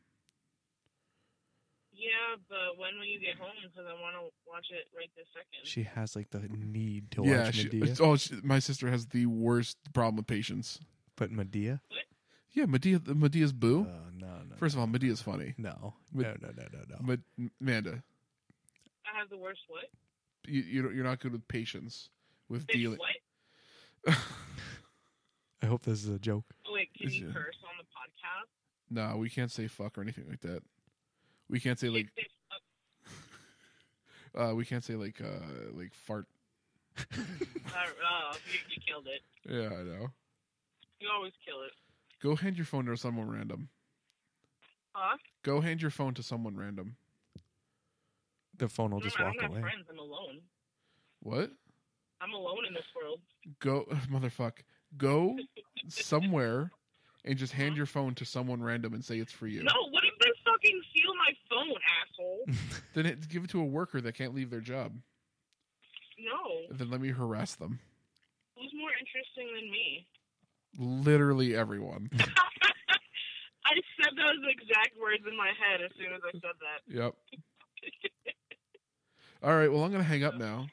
[SPEAKER 3] Yeah, but when will you get home? Because I want to watch it right this second.
[SPEAKER 1] She has like the need to
[SPEAKER 2] Yeah,
[SPEAKER 1] watch Medea.
[SPEAKER 2] my sister has the worst problem with patience.
[SPEAKER 1] But Medea?
[SPEAKER 2] Yeah, Medea's boo.
[SPEAKER 1] No.
[SPEAKER 2] First of all, Medea's funny.
[SPEAKER 1] No.
[SPEAKER 2] Med-
[SPEAKER 1] No.
[SPEAKER 2] Amanda,
[SPEAKER 3] I have the worst what?
[SPEAKER 2] you're not good with patience with
[SPEAKER 3] Bitch,
[SPEAKER 2] dealing.
[SPEAKER 3] what?
[SPEAKER 1] I hope this is a joke.
[SPEAKER 3] Oh, wait, can
[SPEAKER 2] Is
[SPEAKER 3] you
[SPEAKER 2] it-
[SPEAKER 3] curse on the podcast?
[SPEAKER 2] No, we can't say fuck or anything like that. We can't say like
[SPEAKER 3] Can't say fuck.
[SPEAKER 2] we can't say like fart.
[SPEAKER 3] You killed it.
[SPEAKER 2] Yeah, I know.
[SPEAKER 3] You always kill it.
[SPEAKER 2] Go hand your phone to someone random.
[SPEAKER 3] Huh?
[SPEAKER 2] Go hand your phone to someone random.
[SPEAKER 1] The phone will just
[SPEAKER 3] I
[SPEAKER 1] walk
[SPEAKER 3] don't have
[SPEAKER 1] away.
[SPEAKER 3] friends. I'm alone.
[SPEAKER 2] What?
[SPEAKER 3] I'm alone in this world.
[SPEAKER 2] Go, motherfuck. Go somewhere and just hand your phone to someone random and say it's for you.
[SPEAKER 3] No, what if they fucking steal my phone, asshole?
[SPEAKER 2] Then give it to a worker that can't leave their job.
[SPEAKER 3] No.
[SPEAKER 2] And then let me harass them.
[SPEAKER 3] Who's more interesting than me?
[SPEAKER 2] Literally everyone.
[SPEAKER 3] I said those exact words in my head as soon as I said that.
[SPEAKER 2] Yep. All right. Well, I'm gonna hang up now.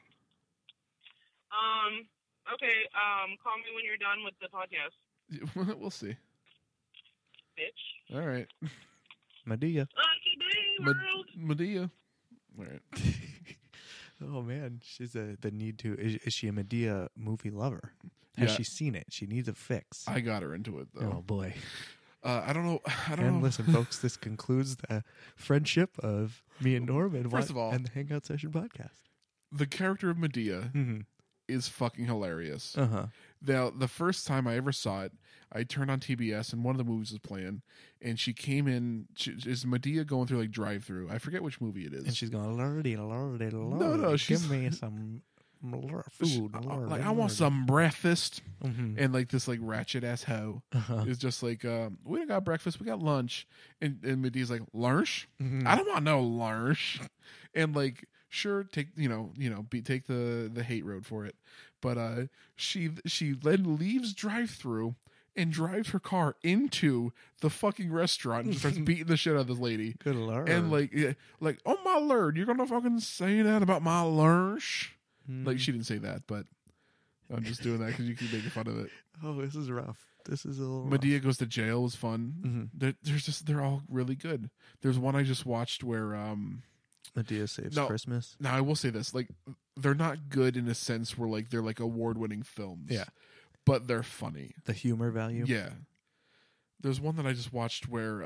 [SPEAKER 3] Okay. Call me when you're done with the podcast,
[SPEAKER 2] We'll see.
[SPEAKER 3] bitch.
[SPEAKER 2] All right.
[SPEAKER 1] Medea.
[SPEAKER 3] Lucky day, world.
[SPEAKER 2] Medea. All right.
[SPEAKER 1] Oh man, she's the need to. Is she a Medea movie lover? Has
[SPEAKER 2] Yeah.
[SPEAKER 1] she seen it? She needs a fix.
[SPEAKER 2] I got her into it
[SPEAKER 1] Oh
[SPEAKER 2] though.
[SPEAKER 1] boy.
[SPEAKER 2] I don't know.
[SPEAKER 1] And listen, folks, this concludes the friendship of me and Norm and
[SPEAKER 2] First of all-
[SPEAKER 1] and the Hangout Session podcast.
[SPEAKER 2] The character of Medea
[SPEAKER 1] Mm-hmm.
[SPEAKER 2] is fucking hilarious.
[SPEAKER 1] Uh-huh.
[SPEAKER 2] Now, the first time I ever saw it, I turned on TBS and one of the movies was playing, and she came in. Is Medea going through like drive-through? I forget which movie it is.
[SPEAKER 1] And she's going, lordy, lordy, lordy.
[SPEAKER 2] No, she's-
[SPEAKER 1] give me some food. Lordy,
[SPEAKER 2] like, I want
[SPEAKER 1] lordy."
[SPEAKER 2] some breakfast.
[SPEAKER 1] Mhm.
[SPEAKER 2] And like this like ratchet ass hoe
[SPEAKER 1] Uh-huh.
[SPEAKER 2] is just like, we don't got breakfast, we got lunch. And Medea's like, lunch?
[SPEAKER 1] Mhm.
[SPEAKER 2] I don't want no lunch. And like, sure, take take the hate road for it. But she then leaves drive-through and drives her car into the fucking restaurant and starts beating the shit out of this lady.
[SPEAKER 1] Good lord.
[SPEAKER 2] And like, oh my lord, you're gonna fucking say that about my lunch?
[SPEAKER 1] Mhm.
[SPEAKER 2] Like, she didn't say that, but I'm just doing that because you keep making fun of it.
[SPEAKER 1] Oh, this is rough. This is a little
[SPEAKER 2] Medea Goes to Jail was fun.
[SPEAKER 1] Mhm.
[SPEAKER 2] They're all really good. There's one I just watched where
[SPEAKER 1] Medea Saves
[SPEAKER 2] No.
[SPEAKER 1] Christmas.
[SPEAKER 2] now I will say this, like, they're not good in a sense where like they're like award-winning films.
[SPEAKER 1] Yeah.
[SPEAKER 2] But they're funny.
[SPEAKER 1] The humor value.
[SPEAKER 2] Yeah. There's one that I just watched where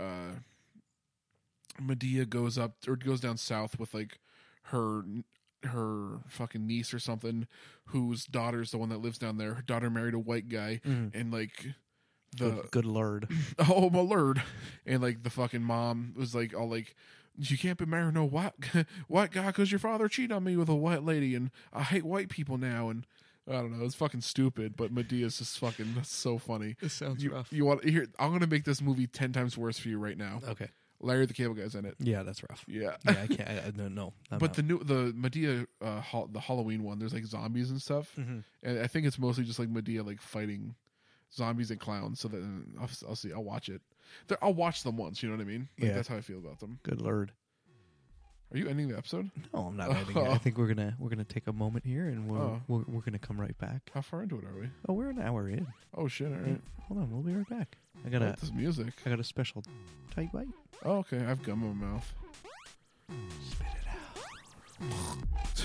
[SPEAKER 2] Medea goes down south with like her fucking niece or something, whose daughter's the one that lives down there. Her daughter married a white guy,
[SPEAKER 1] Mhm.
[SPEAKER 2] and like
[SPEAKER 1] Good lord.
[SPEAKER 2] oh my lord, and like the fucking mom was like all like, you can't be marrying no white guy because your father cheated on me with a white lady, and I hate white people now. And I don't know, it's fucking stupid, but Medea's just fucking, that's so funny.
[SPEAKER 1] This sounds rough.
[SPEAKER 2] You want here? I'm gonna make this movie 10 times worse for you right now.
[SPEAKER 1] Okay.
[SPEAKER 2] Larry the Cable Guy's in it.
[SPEAKER 1] Yeah, that's rough.
[SPEAKER 2] Yeah.
[SPEAKER 1] Yeah, I can't. I don't know.
[SPEAKER 2] But the Medea, the Halloween one, there's like zombies and stuff,
[SPEAKER 1] Mm-hmm.
[SPEAKER 2] and I think it's mostly just like Medea like fighting zombies and clowns. So that I'll see. I'll watch it. I'll watch them once. You know what I mean? Like,
[SPEAKER 1] Yeah.
[SPEAKER 2] That's how I feel about them.
[SPEAKER 1] Good lord.
[SPEAKER 2] Are you ending the episode?
[SPEAKER 1] No, I'm not editing it. I think we're gonna take a moment here, and we're gonna come right back.
[SPEAKER 2] How far into it are we?
[SPEAKER 1] Oh, we're an hour in.
[SPEAKER 2] Oh shit! All right.
[SPEAKER 1] Hold on, we'll be right back. I
[SPEAKER 2] What's this music?
[SPEAKER 1] got a special tight bite.
[SPEAKER 2] Oh, okay. I have gum in my mouth.
[SPEAKER 1] Spit it out.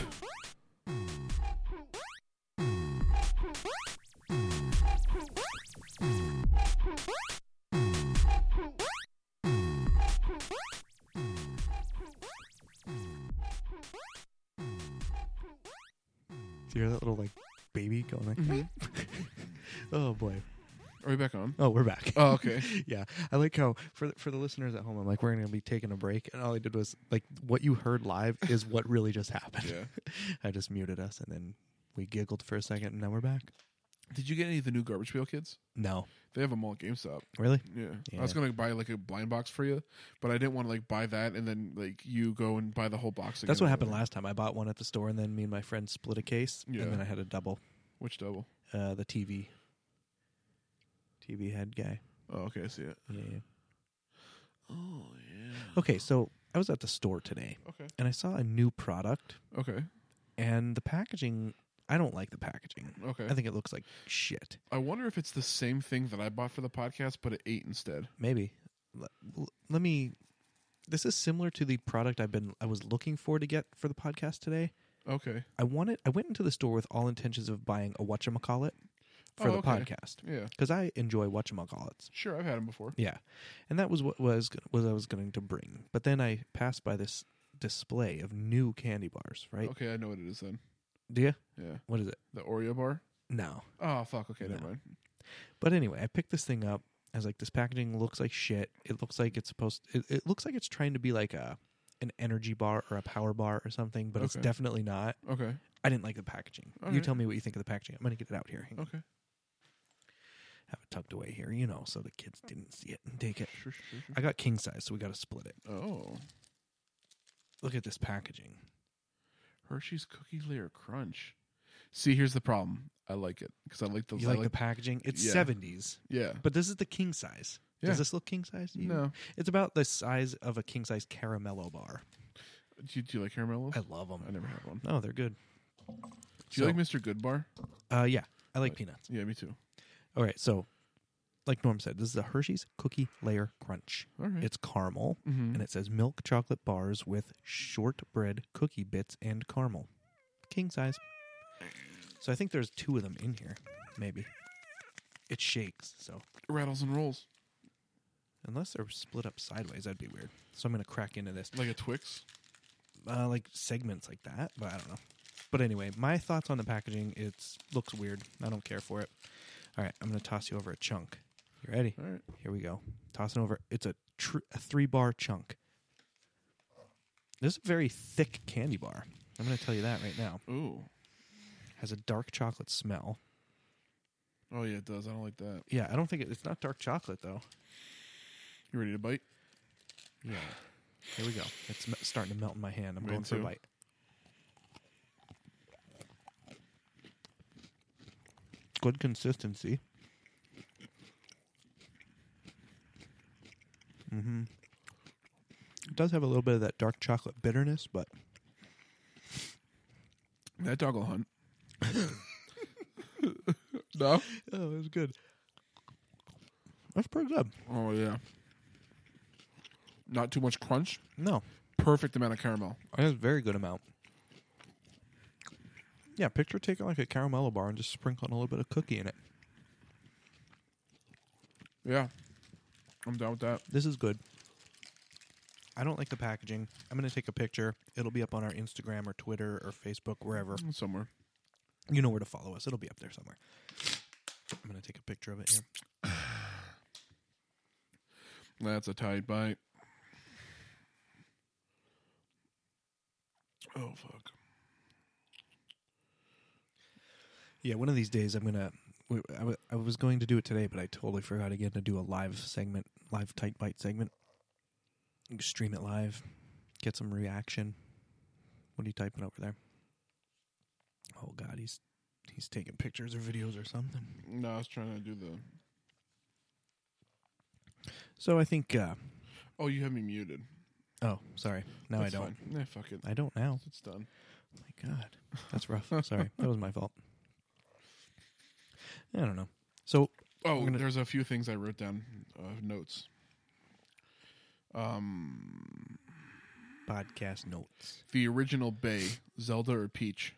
[SPEAKER 1] Do you hear that little like baby going like?
[SPEAKER 2] Mhm.
[SPEAKER 1] Oh boy.
[SPEAKER 2] Are we back on?
[SPEAKER 1] Oh, we're back.
[SPEAKER 2] Oh, okay.
[SPEAKER 1] Yeah, I like how for the listeners at home, I'm like, we're gonna be taking a break, and all I did was like, what you heard live is what really just happened.
[SPEAKER 2] Yeah.
[SPEAKER 1] I just muted us, and then we giggled for a second, and now we're back.
[SPEAKER 2] Did you get any of the new Garbage Pail Kids?
[SPEAKER 1] No,
[SPEAKER 2] They have them all at GameStop.
[SPEAKER 1] really?
[SPEAKER 2] Yeah.
[SPEAKER 1] Yeah.
[SPEAKER 2] I was gonna buy like a blind box for you, but I didn't want to like buy that and then like you go and buy the whole box again.
[SPEAKER 1] That's what happened last time. I bought one at the store, and then me and my friend split a case,
[SPEAKER 2] Yeah.
[SPEAKER 1] and then I had a double.
[SPEAKER 2] Which double?
[SPEAKER 1] The TV head guy.
[SPEAKER 2] Oh, okay, I see it.
[SPEAKER 1] Yeah.
[SPEAKER 2] Oh yeah.
[SPEAKER 1] Okay, so I was at the store today,
[SPEAKER 2] Okay.
[SPEAKER 1] and I saw a new product,
[SPEAKER 2] Okay.
[SPEAKER 1] and the packaging. I don't like the packaging.
[SPEAKER 2] Okay.
[SPEAKER 1] I think it looks like shit.
[SPEAKER 2] I wonder if it's the same thing that I bought for the podcast, but at 8 instead.
[SPEAKER 1] Maybe. Let me. This is similar to the product I was looking for to get for the podcast today.
[SPEAKER 2] Okay.
[SPEAKER 1] I went into the store with all intentions of buying a whatchamacallit for
[SPEAKER 2] Oh,
[SPEAKER 1] the
[SPEAKER 2] okay.
[SPEAKER 1] podcast
[SPEAKER 2] Yeah.
[SPEAKER 1] because I enjoy whatchamacallits.
[SPEAKER 2] Sure, I've had them before.
[SPEAKER 1] Yeah, and that was what I was going to bring. But then I passed by this display of new candy bars. Right?
[SPEAKER 2] Okay, I know what it is then.
[SPEAKER 1] Do you?
[SPEAKER 2] Yeah.
[SPEAKER 1] What is it?
[SPEAKER 2] The Oreo bar?
[SPEAKER 1] No.
[SPEAKER 2] Oh, fuck. Okay, never
[SPEAKER 1] No.
[SPEAKER 2] mind.
[SPEAKER 1] But anyway, I picked this thing up. I was like, this packaging looks like shit. It looks like it's supposed. It looks like it's trying to be like an energy bar or a power bar or something, but it's
[SPEAKER 2] Okay.
[SPEAKER 1] definitely not.
[SPEAKER 2] Okay.
[SPEAKER 1] I didn't like the packaging.
[SPEAKER 2] All
[SPEAKER 1] You
[SPEAKER 2] right.
[SPEAKER 1] tell me what you think of the packaging. I'm going to get it out here. Hang on.
[SPEAKER 2] Okay.
[SPEAKER 1] Have it tucked away here, so the kids didn't see it and take it.
[SPEAKER 2] Sure.
[SPEAKER 1] I got king size, so we got to split it.
[SPEAKER 2] Oh.
[SPEAKER 1] Look at this packaging.
[SPEAKER 2] Hershey's Cookie Layer Crunch. See, here's the problem. I like it because I like the.
[SPEAKER 1] You like the packaging? It's
[SPEAKER 2] Yeah.
[SPEAKER 1] 70s,
[SPEAKER 2] Yeah.
[SPEAKER 1] but this is the king size.
[SPEAKER 2] Yeah.
[SPEAKER 1] Does this look king size to you?
[SPEAKER 2] No.
[SPEAKER 1] It's about the size of a king size caramello bar.
[SPEAKER 2] Do you like caramellos?
[SPEAKER 1] I love them.
[SPEAKER 2] I never had one.
[SPEAKER 1] Oh, they're good.
[SPEAKER 2] Do you like Mr. Good Bar?
[SPEAKER 1] Yeah, I like peanuts.
[SPEAKER 2] Yeah, me too.
[SPEAKER 1] All right, so like Norm said, this is a Hershey's Cookie Layer Crunch.
[SPEAKER 2] All right.
[SPEAKER 1] It's caramel,
[SPEAKER 2] Mhm.
[SPEAKER 1] and it says milk chocolate bars with shortbread cookie bits and caramel. King size. So I think there's 2 of them in here, maybe. It shakes, so
[SPEAKER 2] Rattles and rolls.
[SPEAKER 1] unless they're split up sideways, that'd be weird. So I'm going to crack into this.
[SPEAKER 2] Like a Twix.
[SPEAKER 1] Like segments like that, but I don't know. But anyway, my thoughts on the packaging, it looks weird. I don't care for it. All right, I'm going to toss you over a chunk. You ready?
[SPEAKER 2] All right.
[SPEAKER 1] Here we go. Tossing over. It's a 3-bar chunk. This is a very thick candy bar. I'm going to tell you that right now.
[SPEAKER 2] Ooh.
[SPEAKER 1] Has a dark chocolate smell.
[SPEAKER 2] Oh, yeah, it does. I don't like that.
[SPEAKER 1] Yeah, I don't think it's not dark chocolate, though.
[SPEAKER 2] You ready to bite?
[SPEAKER 1] Yeah. Here we go. It's starting to melt in my hand. I'm
[SPEAKER 2] Me
[SPEAKER 1] going for a
[SPEAKER 2] too.
[SPEAKER 1] bite. Good consistency. Mm-hmm. It does have a little bit of that dark chocolate bitterness, but
[SPEAKER 2] That dog will hunt. No?
[SPEAKER 1] oh, it was good. That's pretty good.
[SPEAKER 2] Oh, yeah. Not too much crunch.
[SPEAKER 1] No,
[SPEAKER 2] Perfect amount of caramel.
[SPEAKER 1] that's a very good amount. Yeah, picture taking like a caramello bar and just sprinkling a little bit of cookie in it.
[SPEAKER 2] Yeah. I'm down with that.
[SPEAKER 1] This is good. I don't like the packaging. I'm going to take a picture. It'll be up on our Instagram or Twitter or Facebook, wherever.
[SPEAKER 2] Somewhere.
[SPEAKER 1] You know where to follow us. It'll be up there somewhere. I'm going to take a picture of it here.
[SPEAKER 2] That's a tight bite. Oh, fuck.
[SPEAKER 1] Yeah, one of these days I'm going to... I was going to do it today, but I totally forgot again to do a live tight bite segment. You can stream it live. Get some reaction. What are you typing over there? Oh God, he's taking pictures or videos or something.
[SPEAKER 2] No, I was trying to do the...
[SPEAKER 1] So I think...
[SPEAKER 2] Oh, you have me muted.
[SPEAKER 1] oh, sorry. Now
[SPEAKER 2] That's
[SPEAKER 1] I don't.
[SPEAKER 2] Fine. Nah, fuck it.
[SPEAKER 1] I don't now.
[SPEAKER 2] It's done.
[SPEAKER 1] Oh my God. That's rough. Sorry. That was my fault. I don't know. So...
[SPEAKER 2] Oh, there's a few things I wrote down. Notes.
[SPEAKER 1] Podcast notes.
[SPEAKER 2] The original Bay, Zelda or Peach?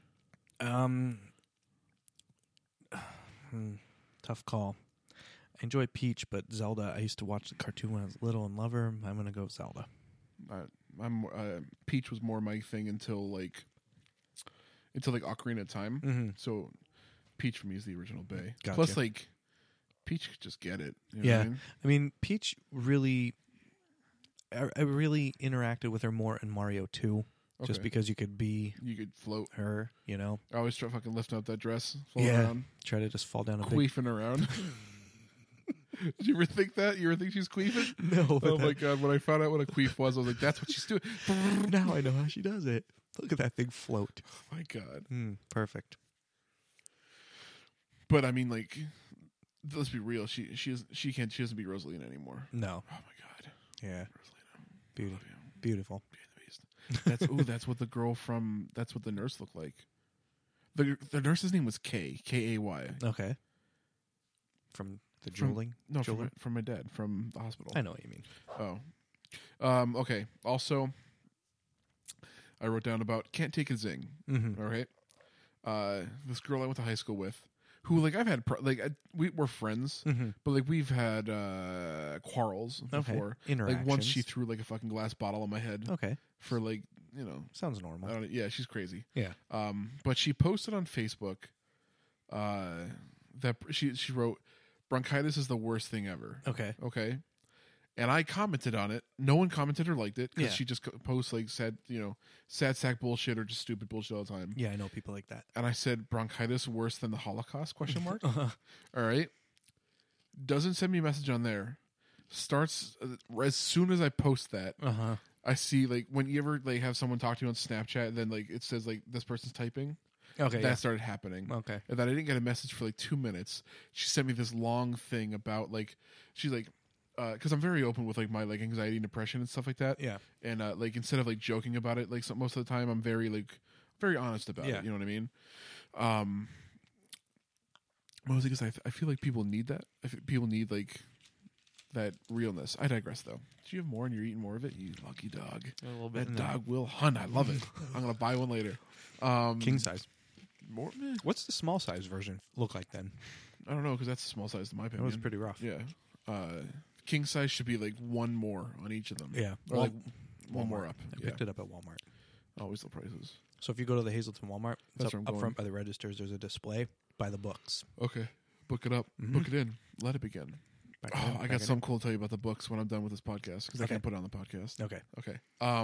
[SPEAKER 1] Tough call. I enjoy Peach, but Zelda, I used to watch the cartoon when I was little and love her. I'm going to go Zelda.
[SPEAKER 2] Peach was more my thing until Ocarina of Time.
[SPEAKER 1] Mm-hmm.
[SPEAKER 2] So Peach for me is the original Bay.
[SPEAKER 1] Gotcha.
[SPEAKER 2] Plus, like, Peach could just get it. You know
[SPEAKER 1] Yeah.
[SPEAKER 2] what I mean?
[SPEAKER 1] I mean, Peach really... I really interacted with her more in Mario 2, just
[SPEAKER 2] Okay.
[SPEAKER 1] because you could be
[SPEAKER 2] You could float.
[SPEAKER 1] her, you know?
[SPEAKER 2] I always try fucking lifting up that dress, floating
[SPEAKER 1] Yeah.
[SPEAKER 2] around,
[SPEAKER 1] Try to just fall down a big...
[SPEAKER 2] queefing around. Did you ever think that? You ever think she's queefing?
[SPEAKER 1] No, but
[SPEAKER 2] Oh my God, when I found out what a queef was, I was like, that's what she's doing.
[SPEAKER 1] now I know how she does it. Look at that thing float.
[SPEAKER 2] Oh my God.
[SPEAKER 1] Perfect.
[SPEAKER 2] But I mean, like, let's be real. She doesn't beat Rosalina anymore.
[SPEAKER 1] No.
[SPEAKER 2] Oh my God.
[SPEAKER 1] Yeah.
[SPEAKER 2] Rosalina.
[SPEAKER 1] Beauty.
[SPEAKER 2] Love you.
[SPEAKER 1] Beautiful.
[SPEAKER 2] Beauty and the Beast. That's what the girl from, that's what the nurse looked like. The nurse's name was Kay. Kay.
[SPEAKER 1] Okay. From the jeweling?
[SPEAKER 2] No,
[SPEAKER 1] Jeweler?
[SPEAKER 2] from my dad, from the hospital.
[SPEAKER 1] I know what you mean.
[SPEAKER 2] Oh. Okay. Also, I wrote down about Can't Take a Zing.
[SPEAKER 1] Mm-hmm.
[SPEAKER 2] All right. This girl I went to high school with, who like I've had we were friends,
[SPEAKER 1] Mm-hmm.
[SPEAKER 2] but like we've had quarrels before.
[SPEAKER 1] Interactions.
[SPEAKER 2] Like once she threw like a fucking glass bottle on my head
[SPEAKER 1] Okay.
[SPEAKER 2] for like, you know,
[SPEAKER 1] Sounds
[SPEAKER 2] I
[SPEAKER 1] normal.
[SPEAKER 2] don't know, yeah, she's crazy.
[SPEAKER 1] Yeah.
[SPEAKER 2] But she posted on Facebook that she wrote, "Bronchitis is the worst thing ever."
[SPEAKER 1] Okay.
[SPEAKER 2] Okay. And I commented on it. No one commented or liked it because
[SPEAKER 1] Yeah.
[SPEAKER 2] she just posts like sad sack bullshit or just stupid bullshit all the time.
[SPEAKER 1] Yeah, I know people like that.
[SPEAKER 2] And I said, "Bronchitis worse than the Holocaust?" Question mark.
[SPEAKER 1] Uh-huh.
[SPEAKER 2] All right. Doesn't send me a message on there. Starts as soon as I post that.
[SPEAKER 1] Uh-huh.
[SPEAKER 2] I see like when you ever like have someone talk to you on Snapchat and then like it says like this person's typing.
[SPEAKER 1] Okay.
[SPEAKER 2] That started happening.
[SPEAKER 1] Okay.
[SPEAKER 2] And then I didn't get a message for like 2 minutes. She sent me this long thing about like she's like because I'm very open with like my like anxiety and depression and stuff like that.
[SPEAKER 1] Yeah.
[SPEAKER 2] And like instead of like joking about it like most of the time I'm very honest about
[SPEAKER 1] Yeah.
[SPEAKER 2] it. You know what I mean? Mostly because I feel like people need that. I feel people need like that realness. I digress though. Do you have more and you're eating more of it? You lucky dog.
[SPEAKER 1] A little bit.
[SPEAKER 2] That dog will hunt. I love it. I'm gonna buy one later.
[SPEAKER 1] King size.
[SPEAKER 2] More? Meh.
[SPEAKER 1] What's the small size version look like then?
[SPEAKER 2] I don't know because that's a small size in my
[SPEAKER 1] That
[SPEAKER 2] opinion.
[SPEAKER 1] was pretty rough.
[SPEAKER 2] Yeah. King size should be like one more on each of them.
[SPEAKER 1] Yeah.
[SPEAKER 2] Or like one more
[SPEAKER 1] Walmart.
[SPEAKER 2] up.
[SPEAKER 1] I
[SPEAKER 2] Yeah.
[SPEAKER 1] picked it up at Walmart.
[SPEAKER 2] Always the prices.
[SPEAKER 1] So if you go to the Hazleton Walmart,
[SPEAKER 2] That's
[SPEAKER 1] it's
[SPEAKER 2] where I'm
[SPEAKER 1] up
[SPEAKER 2] going.
[SPEAKER 1] front by the registers, there's a display by the books.
[SPEAKER 2] Okay. Book it up.
[SPEAKER 1] Mhm.
[SPEAKER 2] Book it in. Let it begin.
[SPEAKER 1] Back
[SPEAKER 2] Oh,
[SPEAKER 1] in,
[SPEAKER 2] I
[SPEAKER 1] back
[SPEAKER 2] got
[SPEAKER 1] in.
[SPEAKER 2] something cool to tell you about the books when I'm done with this podcast because I
[SPEAKER 1] Okay.
[SPEAKER 2] can't put it on the podcast.
[SPEAKER 1] Okay.
[SPEAKER 2] Okay.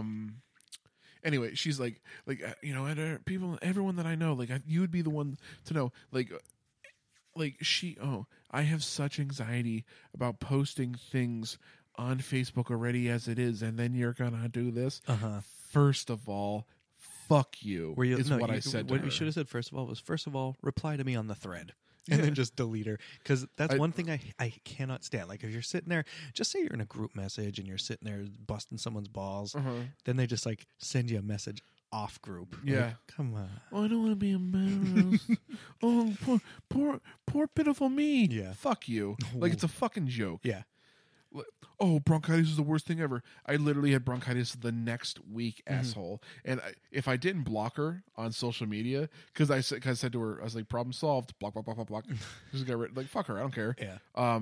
[SPEAKER 2] Anyway, she's like you know, and people, everyone that I know, like you would be the one to know, like she. Oh, I have such anxiety about posting things on Facebook already as it is, and then you're gonna do this.
[SPEAKER 1] Uh-huh.
[SPEAKER 2] First of all, fuck you.
[SPEAKER 1] Were you,
[SPEAKER 2] is
[SPEAKER 1] no,
[SPEAKER 2] what
[SPEAKER 1] you,
[SPEAKER 2] I said. To
[SPEAKER 1] What
[SPEAKER 2] her.
[SPEAKER 1] you should have said first of all, reply to me on the thread. And
[SPEAKER 2] Yeah.
[SPEAKER 1] then just delete her. Because that's
[SPEAKER 2] I-
[SPEAKER 1] one thing I cannot stand. Like, if you're sitting there, just say you're in a group message and you're sitting there busting someone's balls,
[SPEAKER 2] Uh-huh.
[SPEAKER 1] then they just, like, send you a message off group. Like,
[SPEAKER 2] Yeah.
[SPEAKER 1] come on.
[SPEAKER 2] Oh, I don't want to be embarrassed. Oh, poor pitiful me.
[SPEAKER 1] Yeah.
[SPEAKER 2] Fuck you. Like it's a fucking joke.
[SPEAKER 1] Yeah.
[SPEAKER 2] Oh, bronchitis is the worst thing ever. I literally had bronchitis the next week, asshole. And if I didn't block her on social media, because I said to her, I was like, problem solved. Block, block, block, block, block. Just got rid. Like, fuck her. I don't care.
[SPEAKER 1] Yeah.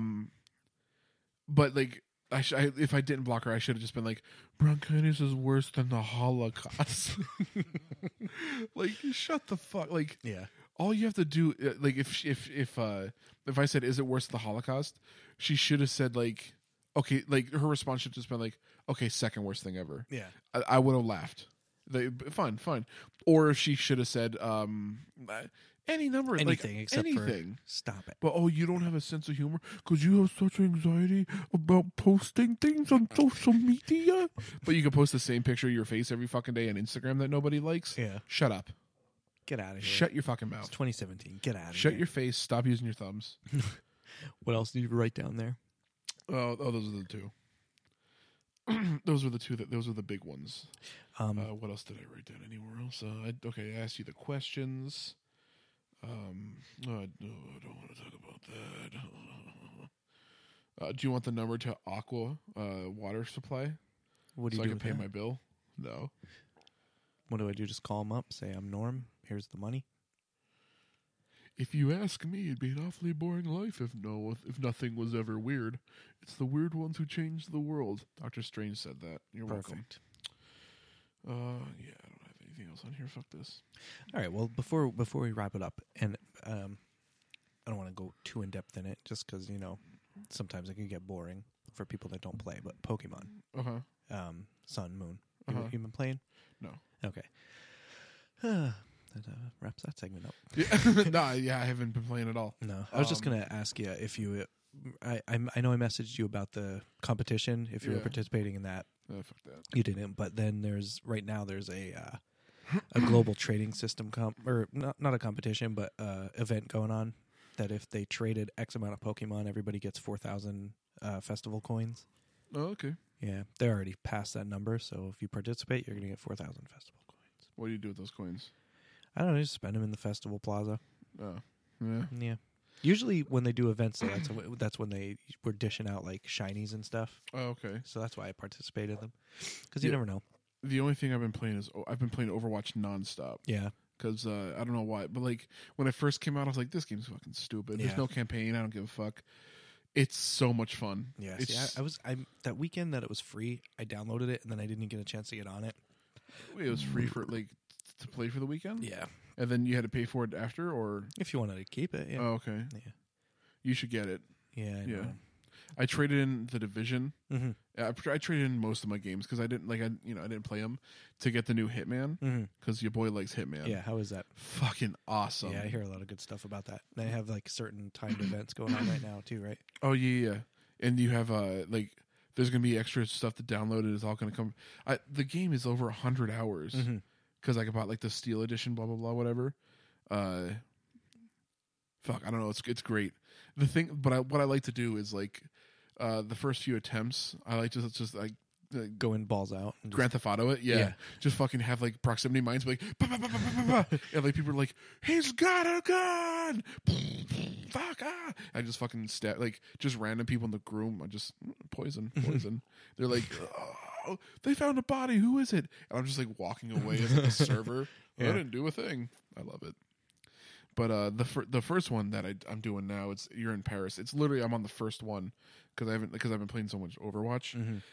[SPEAKER 2] But like, if I didn't block her, I should have just been like, bronchitis is worse than the Holocaust. Like, shut the fuck. Like,
[SPEAKER 1] Yeah.
[SPEAKER 2] all you have to do, like, if I said, is it worse than the Holocaust? She should have said like, okay, like her response should have just been like, okay, second worst thing ever.
[SPEAKER 1] Yeah.
[SPEAKER 2] I would have laughed. Fine. Or if she should have said, any number,
[SPEAKER 1] anything
[SPEAKER 2] like,
[SPEAKER 1] except
[SPEAKER 2] anything.
[SPEAKER 1] for stop it.
[SPEAKER 2] But you don't have a sense of humor because you have such anxiety about posting things on social media. But you can post the same picture of your face every fucking day on Instagram that nobody likes.
[SPEAKER 1] Yeah,
[SPEAKER 2] Shut up.
[SPEAKER 1] get out of here.
[SPEAKER 2] Shut your fucking
[SPEAKER 1] It's
[SPEAKER 2] mouth.
[SPEAKER 1] 2017. Get out of
[SPEAKER 2] Shut
[SPEAKER 1] here.
[SPEAKER 2] your face. Stop using your thumbs.
[SPEAKER 1] What else did you write down there?
[SPEAKER 2] Oh, those are the two. Those were the two. Those are the big ones. What else did I write down anywhere else? I asked you the questions. No, I don't want to talk about that. Do you want the number to Aqua water supply
[SPEAKER 1] What do
[SPEAKER 2] so
[SPEAKER 1] you
[SPEAKER 2] I
[SPEAKER 1] do
[SPEAKER 2] can
[SPEAKER 1] with
[SPEAKER 2] pay
[SPEAKER 1] that?
[SPEAKER 2] my bill? No.
[SPEAKER 1] What do I do? Just call them up, say I'm Norm. Here's the money.
[SPEAKER 2] If you ask me, it'd be an awfully boring life if nothing was ever weird. It's the weird ones who change the world. Doctor Strange said that. You're welcome.
[SPEAKER 1] Perfect.
[SPEAKER 2] Yeah, I don't have anything else on here. Fuck this.
[SPEAKER 1] All right. Well, before we wrap it up, and I don't want to go too in depth in it, just because sometimes it can get boring for people that don't play. But Pokemon, Sun, Moon, you been playing?
[SPEAKER 2] No.
[SPEAKER 1] Okay. That wraps that segment up.
[SPEAKER 2] Yeah, I haven't been playing at all.
[SPEAKER 1] No, I was just gonna ask you if you. I know I messaged you about the competition. If you were
[SPEAKER 2] Yeah.
[SPEAKER 1] participating in that,
[SPEAKER 2] Fuck that.
[SPEAKER 1] you didn't. But then there's a global trading system or not a competition, but event going on. That if they traded X amount of Pokemon, everybody gets 4,000 festival coins.
[SPEAKER 2] Oh, okay.
[SPEAKER 1] Yeah, they're already past that number. So if you participate, you're gonna get 4,000 festival coins.
[SPEAKER 2] What do you do with those coins?
[SPEAKER 1] I don't know. Just spend them in the festival plaza.
[SPEAKER 2] Oh, yeah.
[SPEAKER 1] Yeah. Usually when they do events, though, that's when they were dishing out like shinies and stuff.
[SPEAKER 2] Oh, okay.
[SPEAKER 1] So that's why I participated in them. Because you
[SPEAKER 2] Yeah.
[SPEAKER 1] never know.
[SPEAKER 2] The only thing I've been playing is I've been playing Overwatch nonstop.
[SPEAKER 1] Yeah.
[SPEAKER 2] Because I don't know why, but like when it first came out, I was like, "This game's fucking stupid. There's
[SPEAKER 1] Yeah.
[SPEAKER 2] no campaign. I don't give a fuck." It's so much fun.
[SPEAKER 1] Yeah.
[SPEAKER 2] It's,
[SPEAKER 1] See, I that weekend that it was free, I downloaded it and then I didn't get a chance to get on it.
[SPEAKER 2] it was free for like to play for the weekend.
[SPEAKER 1] Yeah.
[SPEAKER 2] And then you had to pay for it after, or
[SPEAKER 1] If you wanted to keep it. Yeah.
[SPEAKER 2] oh, okay,
[SPEAKER 1] Yeah.
[SPEAKER 2] you should get it.
[SPEAKER 1] Yeah. I
[SPEAKER 2] Yeah.
[SPEAKER 1] know.
[SPEAKER 2] I traded in the Division.
[SPEAKER 1] Mm-hmm.
[SPEAKER 2] I traded in most of my games because I didn't play them to get the new Hitman
[SPEAKER 1] Mm-hmm.
[SPEAKER 2] because your boy likes Hitman.
[SPEAKER 1] Yeah. How is that?
[SPEAKER 2] Fucking awesome.
[SPEAKER 1] Yeah. I hear a lot of good stuff about that. They have like certain timed events going on right now too, right?
[SPEAKER 2] Oh yeah. And you have like there's gonna be extra stuff to download. It's all gonna come. The game is over 100 hours because I bought like the Steel Edition, blah blah blah, whatever. Fuck, I don't know. It's great. The thing, but what I like to do is like the first few attempts. I like just like
[SPEAKER 1] Go in balls out. And just,
[SPEAKER 2] Grand Theft Auto it,
[SPEAKER 1] Yeah.
[SPEAKER 2] Just fucking have like proximity mines, be like, bah, bah, bah, bah, bah, bah, bah. And like people are like, he's got a gun, fuck ah! I just fucking stab like just random people in the room. I just poison. They're like, oh, they found a body. Who is it? And I'm just like walking away as like a server. I
[SPEAKER 1] Yeah.
[SPEAKER 2] didn't do a thing. I love it. But the first one that I'm doing now, you're in Paris. It's literally I'm on the first one because I've been playing so much Overwatch.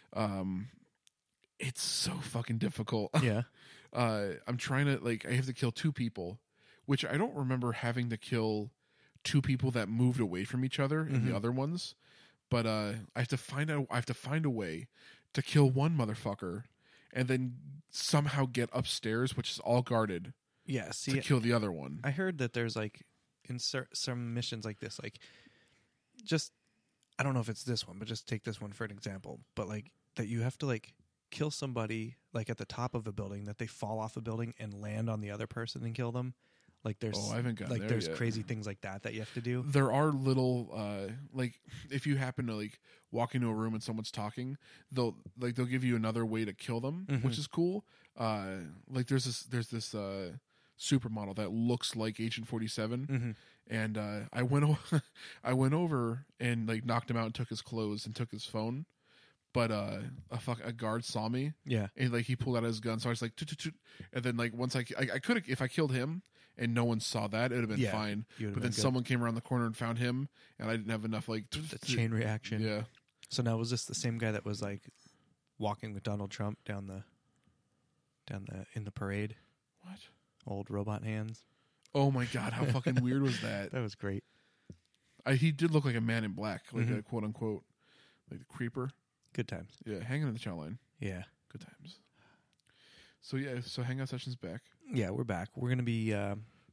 [SPEAKER 2] It's so fucking difficult.
[SPEAKER 1] Yeah.
[SPEAKER 2] I'm trying to I have to kill 2 people, which I don't remember having to kill 2 people that moved away from each other in the other ones. But I have to find a way to kill one motherfucker and then somehow get upstairs, which is all guarded.
[SPEAKER 1] Yeah. See,
[SPEAKER 2] To kill the other one.
[SPEAKER 1] I heard that there's like in some missions like this, like just I don't know if it's this one, but just take this one for an example. But like that you have to like kill somebody like at the top of a building, that they fall off a building and land on the other person and kill them. Like there's
[SPEAKER 2] I haven't gotten there
[SPEAKER 1] there's
[SPEAKER 2] yet.
[SPEAKER 1] crazy things like that you have to do.
[SPEAKER 2] There are little like if you happen to like walk into a room and someone's talking, they'll give you another way to kill them, which is cool. Like there's this supermodel that looks like Agent 47, and I went over and like knocked him out and took his clothes and took his phone, but a guard saw me.
[SPEAKER 1] Yeah.
[SPEAKER 2] And like he pulled out his gun, so I was like, toot, toot, toot. And then like once I could have, if I killed him and no one saw that, it would have been
[SPEAKER 1] Yeah,
[SPEAKER 2] fine.
[SPEAKER 1] you would've
[SPEAKER 2] But
[SPEAKER 1] been
[SPEAKER 2] then
[SPEAKER 1] good.
[SPEAKER 2] someone came around the corner and found him, and I didn't have enough like
[SPEAKER 1] The chain reaction.
[SPEAKER 2] Yeah.
[SPEAKER 1] So now was this the same guy that was like walking with Donald Trump down the in the parade?
[SPEAKER 2] What?
[SPEAKER 1] Old robot hands.
[SPEAKER 2] Oh my god, how fucking weird was that?
[SPEAKER 1] That was great.
[SPEAKER 2] He did look like a man in black, like a quote unquote, like the creeper.
[SPEAKER 1] Good times.
[SPEAKER 2] Yeah, hanging in the chow line.
[SPEAKER 1] Yeah.
[SPEAKER 2] Good times. So yeah, so Hangout Sessions back.
[SPEAKER 1] Yeah, we're back. We're going to be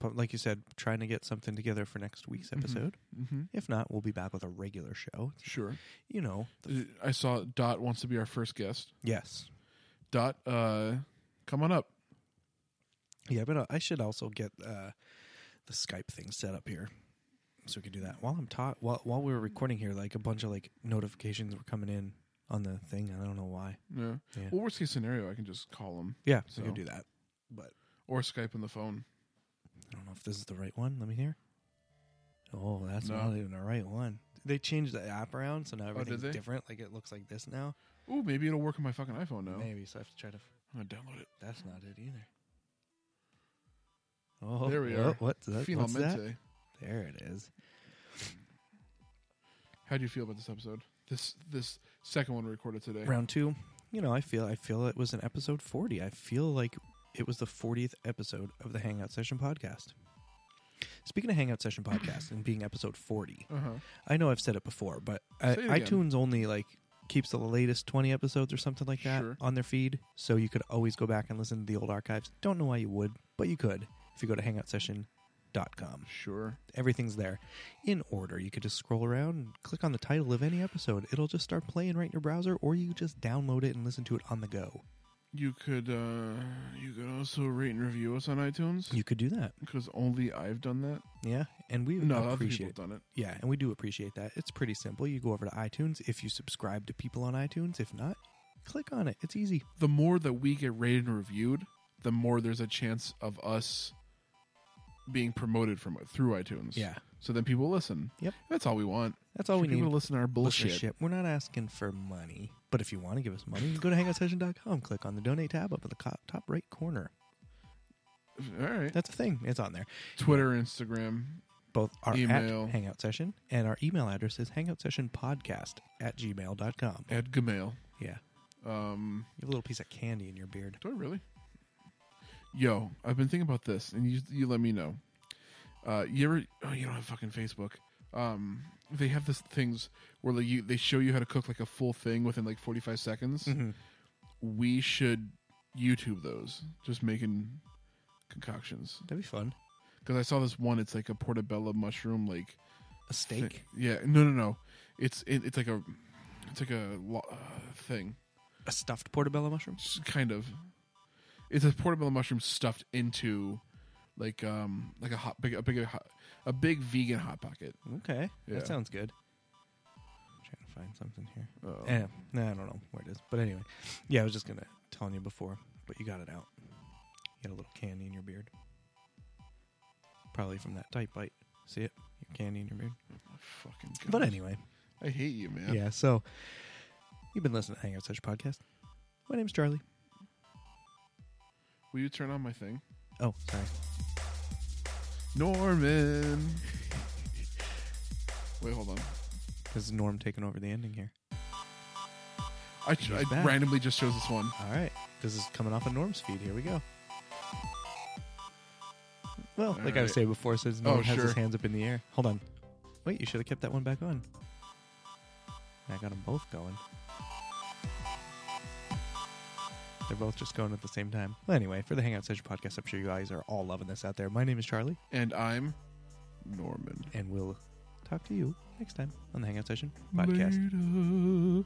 [SPEAKER 1] like you said, trying to get something together for next week's episode.
[SPEAKER 2] Mm-hmm.
[SPEAKER 1] If not, we'll be back with a regular show.
[SPEAKER 2] Sure.
[SPEAKER 1] You know.
[SPEAKER 2] I saw Dot wants to be our first guest.
[SPEAKER 1] Yes.
[SPEAKER 2] Dot, come on up.
[SPEAKER 1] Yeah, but I should also get the Skype thing set up here, so we can do that while I'm while we were recording here. Like a bunch of like notifications were coming in on the thing. I don't know why.
[SPEAKER 2] Yeah.
[SPEAKER 1] Yeah.
[SPEAKER 2] Well, worst case scenario, I can just call him.
[SPEAKER 1] Yeah,
[SPEAKER 2] So-
[SPEAKER 1] we can do that. But
[SPEAKER 2] Or Skype on the phone.
[SPEAKER 1] I don't know if this is the right one. Let me hear. Oh, that's
[SPEAKER 2] No.
[SPEAKER 1] not even the right one. They changed the app around, so now
[SPEAKER 2] did
[SPEAKER 1] everything's
[SPEAKER 2] they?
[SPEAKER 1] different. Like it looks like this now.
[SPEAKER 2] Ooh, maybe it'll work on my fucking iPhone now.
[SPEAKER 1] Maybe, so I have to try to.
[SPEAKER 2] I'm going to download it.
[SPEAKER 1] That's not it either. Oh,
[SPEAKER 2] There we are.
[SPEAKER 1] What's that? What's that?
[SPEAKER 2] Finalmente.
[SPEAKER 1] There it is.
[SPEAKER 2] How do you feel about this episode? This second one we recorded today.
[SPEAKER 1] Round 2. You know, I feel it was an episode 40. I feel like it was the 40th episode of the Hangout Session podcast. Speaking of Hangout Session podcast and being episode 40,
[SPEAKER 2] Uh-huh.
[SPEAKER 1] I know I've said it before, but
[SPEAKER 2] Say it again.
[SPEAKER 1] iTunes only like keeps the latest 20 episodes or something like that
[SPEAKER 2] Sure.
[SPEAKER 1] on their feed, so you could always go back and listen to the old archives. Don't know why you would, but you could if you go to hangoutsession.com.
[SPEAKER 2] Sure.
[SPEAKER 1] Everything's there in order. You could just scroll around and click on the title of any episode. It'll just start playing right in your browser, or you just download it and listen to it on the go.
[SPEAKER 2] You could also rate and review us on iTunes.
[SPEAKER 1] You could do that.
[SPEAKER 2] Because only I've done that.
[SPEAKER 1] Yeah, and we
[SPEAKER 2] No, other people
[SPEAKER 1] appreciate
[SPEAKER 2] have done it.
[SPEAKER 1] Yeah, and we do appreciate that. It's pretty simple. You go over to iTunes if you subscribe to people on iTunes. If not, click on it. It's easy.
[SPEAKER 2] The more that we get rated and reviewed, the more there's a chance of us being promoted through iTunes.
[SPEAKER 1] Yeah,
[SPEAKER 2] So then people listen.
[SPEAKER 1] Yep.
[SPEAKER 2] That's all we want.
[SPEAKER 1] that's all
[SPEAKER 2] For
[SPEAKER 1] we
[SPEAKER 2] people
[SPEAKER 1] need.
[SPEAKER 2] to listen to our bullshit.
[SPEAKER 1] We're not asking for money, but if you want to give us money, you can go to hangoutsession.com. Click on the donate tab up in the top right corner.
[SPEAKER 2] All right.
[SPEAKER 1] That's a thing. It's on there.
[SPEAKER 2] Twitter, Instagram.
[SPEAKER 1] Both are
[SPEAKER 2] Email.
[SPEAKER 1] at Hangout Session, and our email address is hangoutsessionpodcast@gmail.com.
[SPEAKER 2] At Gmail.
[SPEAKER 1] Yeah.
[SPEAKER 2] Do
[SPEAKER 1] You have a little piece of candy in your beard.
[SPEAKER 2] I really? Yo, I've been thinking about this, and you let me know. You don't have fucking Facebook. They have this things where like they show you how to cook like a full thing within like 45 seconds.
[SPEAKER 1] Mm-hmm.
[SPEAKER 2] We should YouTube those, just making concoctions.
[SPEAKER 1] That'd be fun.
[SPEAKER 2] Because I saw this one. It's like a portobello mushroom, like
[SPEAKER 1] A steak?
[SPEAKER 2] yeah, no. It's like a thing,
[SPEAKER 1] A stuffed portobello mushroom?
[SPEAKER 2] kind of. It's a portobello mushroom stuffed into like a big vegan hot pocket.
[SPEAKER 1] Okay.
[SPEAKER 2] Yeah.
[SPEAKER 1] That sounds good. I'm trying to find something here.
[SPEAKER 2] Uh-oh.
[SPEAKER 1] I don't know where it is. But anyway. Yeah, I was just going to tell you before, but you got it out. You got a little candy in your beard. Probably from that tight bite. See it? Your candy in your beard.
[SPEAKER 2] Oh, fucking God.
[SPEAKER 1] But anyway.
[SPEAKER 2] I hate you, man.
[SPEAKER 1] Yeah, so you've been listening to Hangout Session Podcast. My name's Charlie.
[SPEAKER 2] Will you turn on my thing?
[SPEAKER 1] Oh, sorry.
[SPEAKER 2] Norman. Wait, hold on.
[SPEAKER 1] This is Norm taking over the ending here.
[SPEAKER 2] I
[SPEAKER 1] back.
[SPEAKER 2] randomly just chose this one.
[SPEAKER 1] All right. This is coming off of Norm's feed. Here we go. Well, like I was
[SPEAKER 2] right.
[SPEAKER 1] saying before, since Norm has his
[SPEAKER 2] sure.
[SPEAKER 1] hands up in the air. Hold on. Wait, you should have kept that one back on. I got them both going. They're both just going at the same time. Well, anyway, for the Hangout Session Podcast, I'm sure you guys are all loving this out there. My name is Charlie,
[SPEAKER 2] And I'm Norman.
[SPEAKER 1] and we'll talk to you next time on the Hangout Session Podcast.
[SPEAKER 2] Later.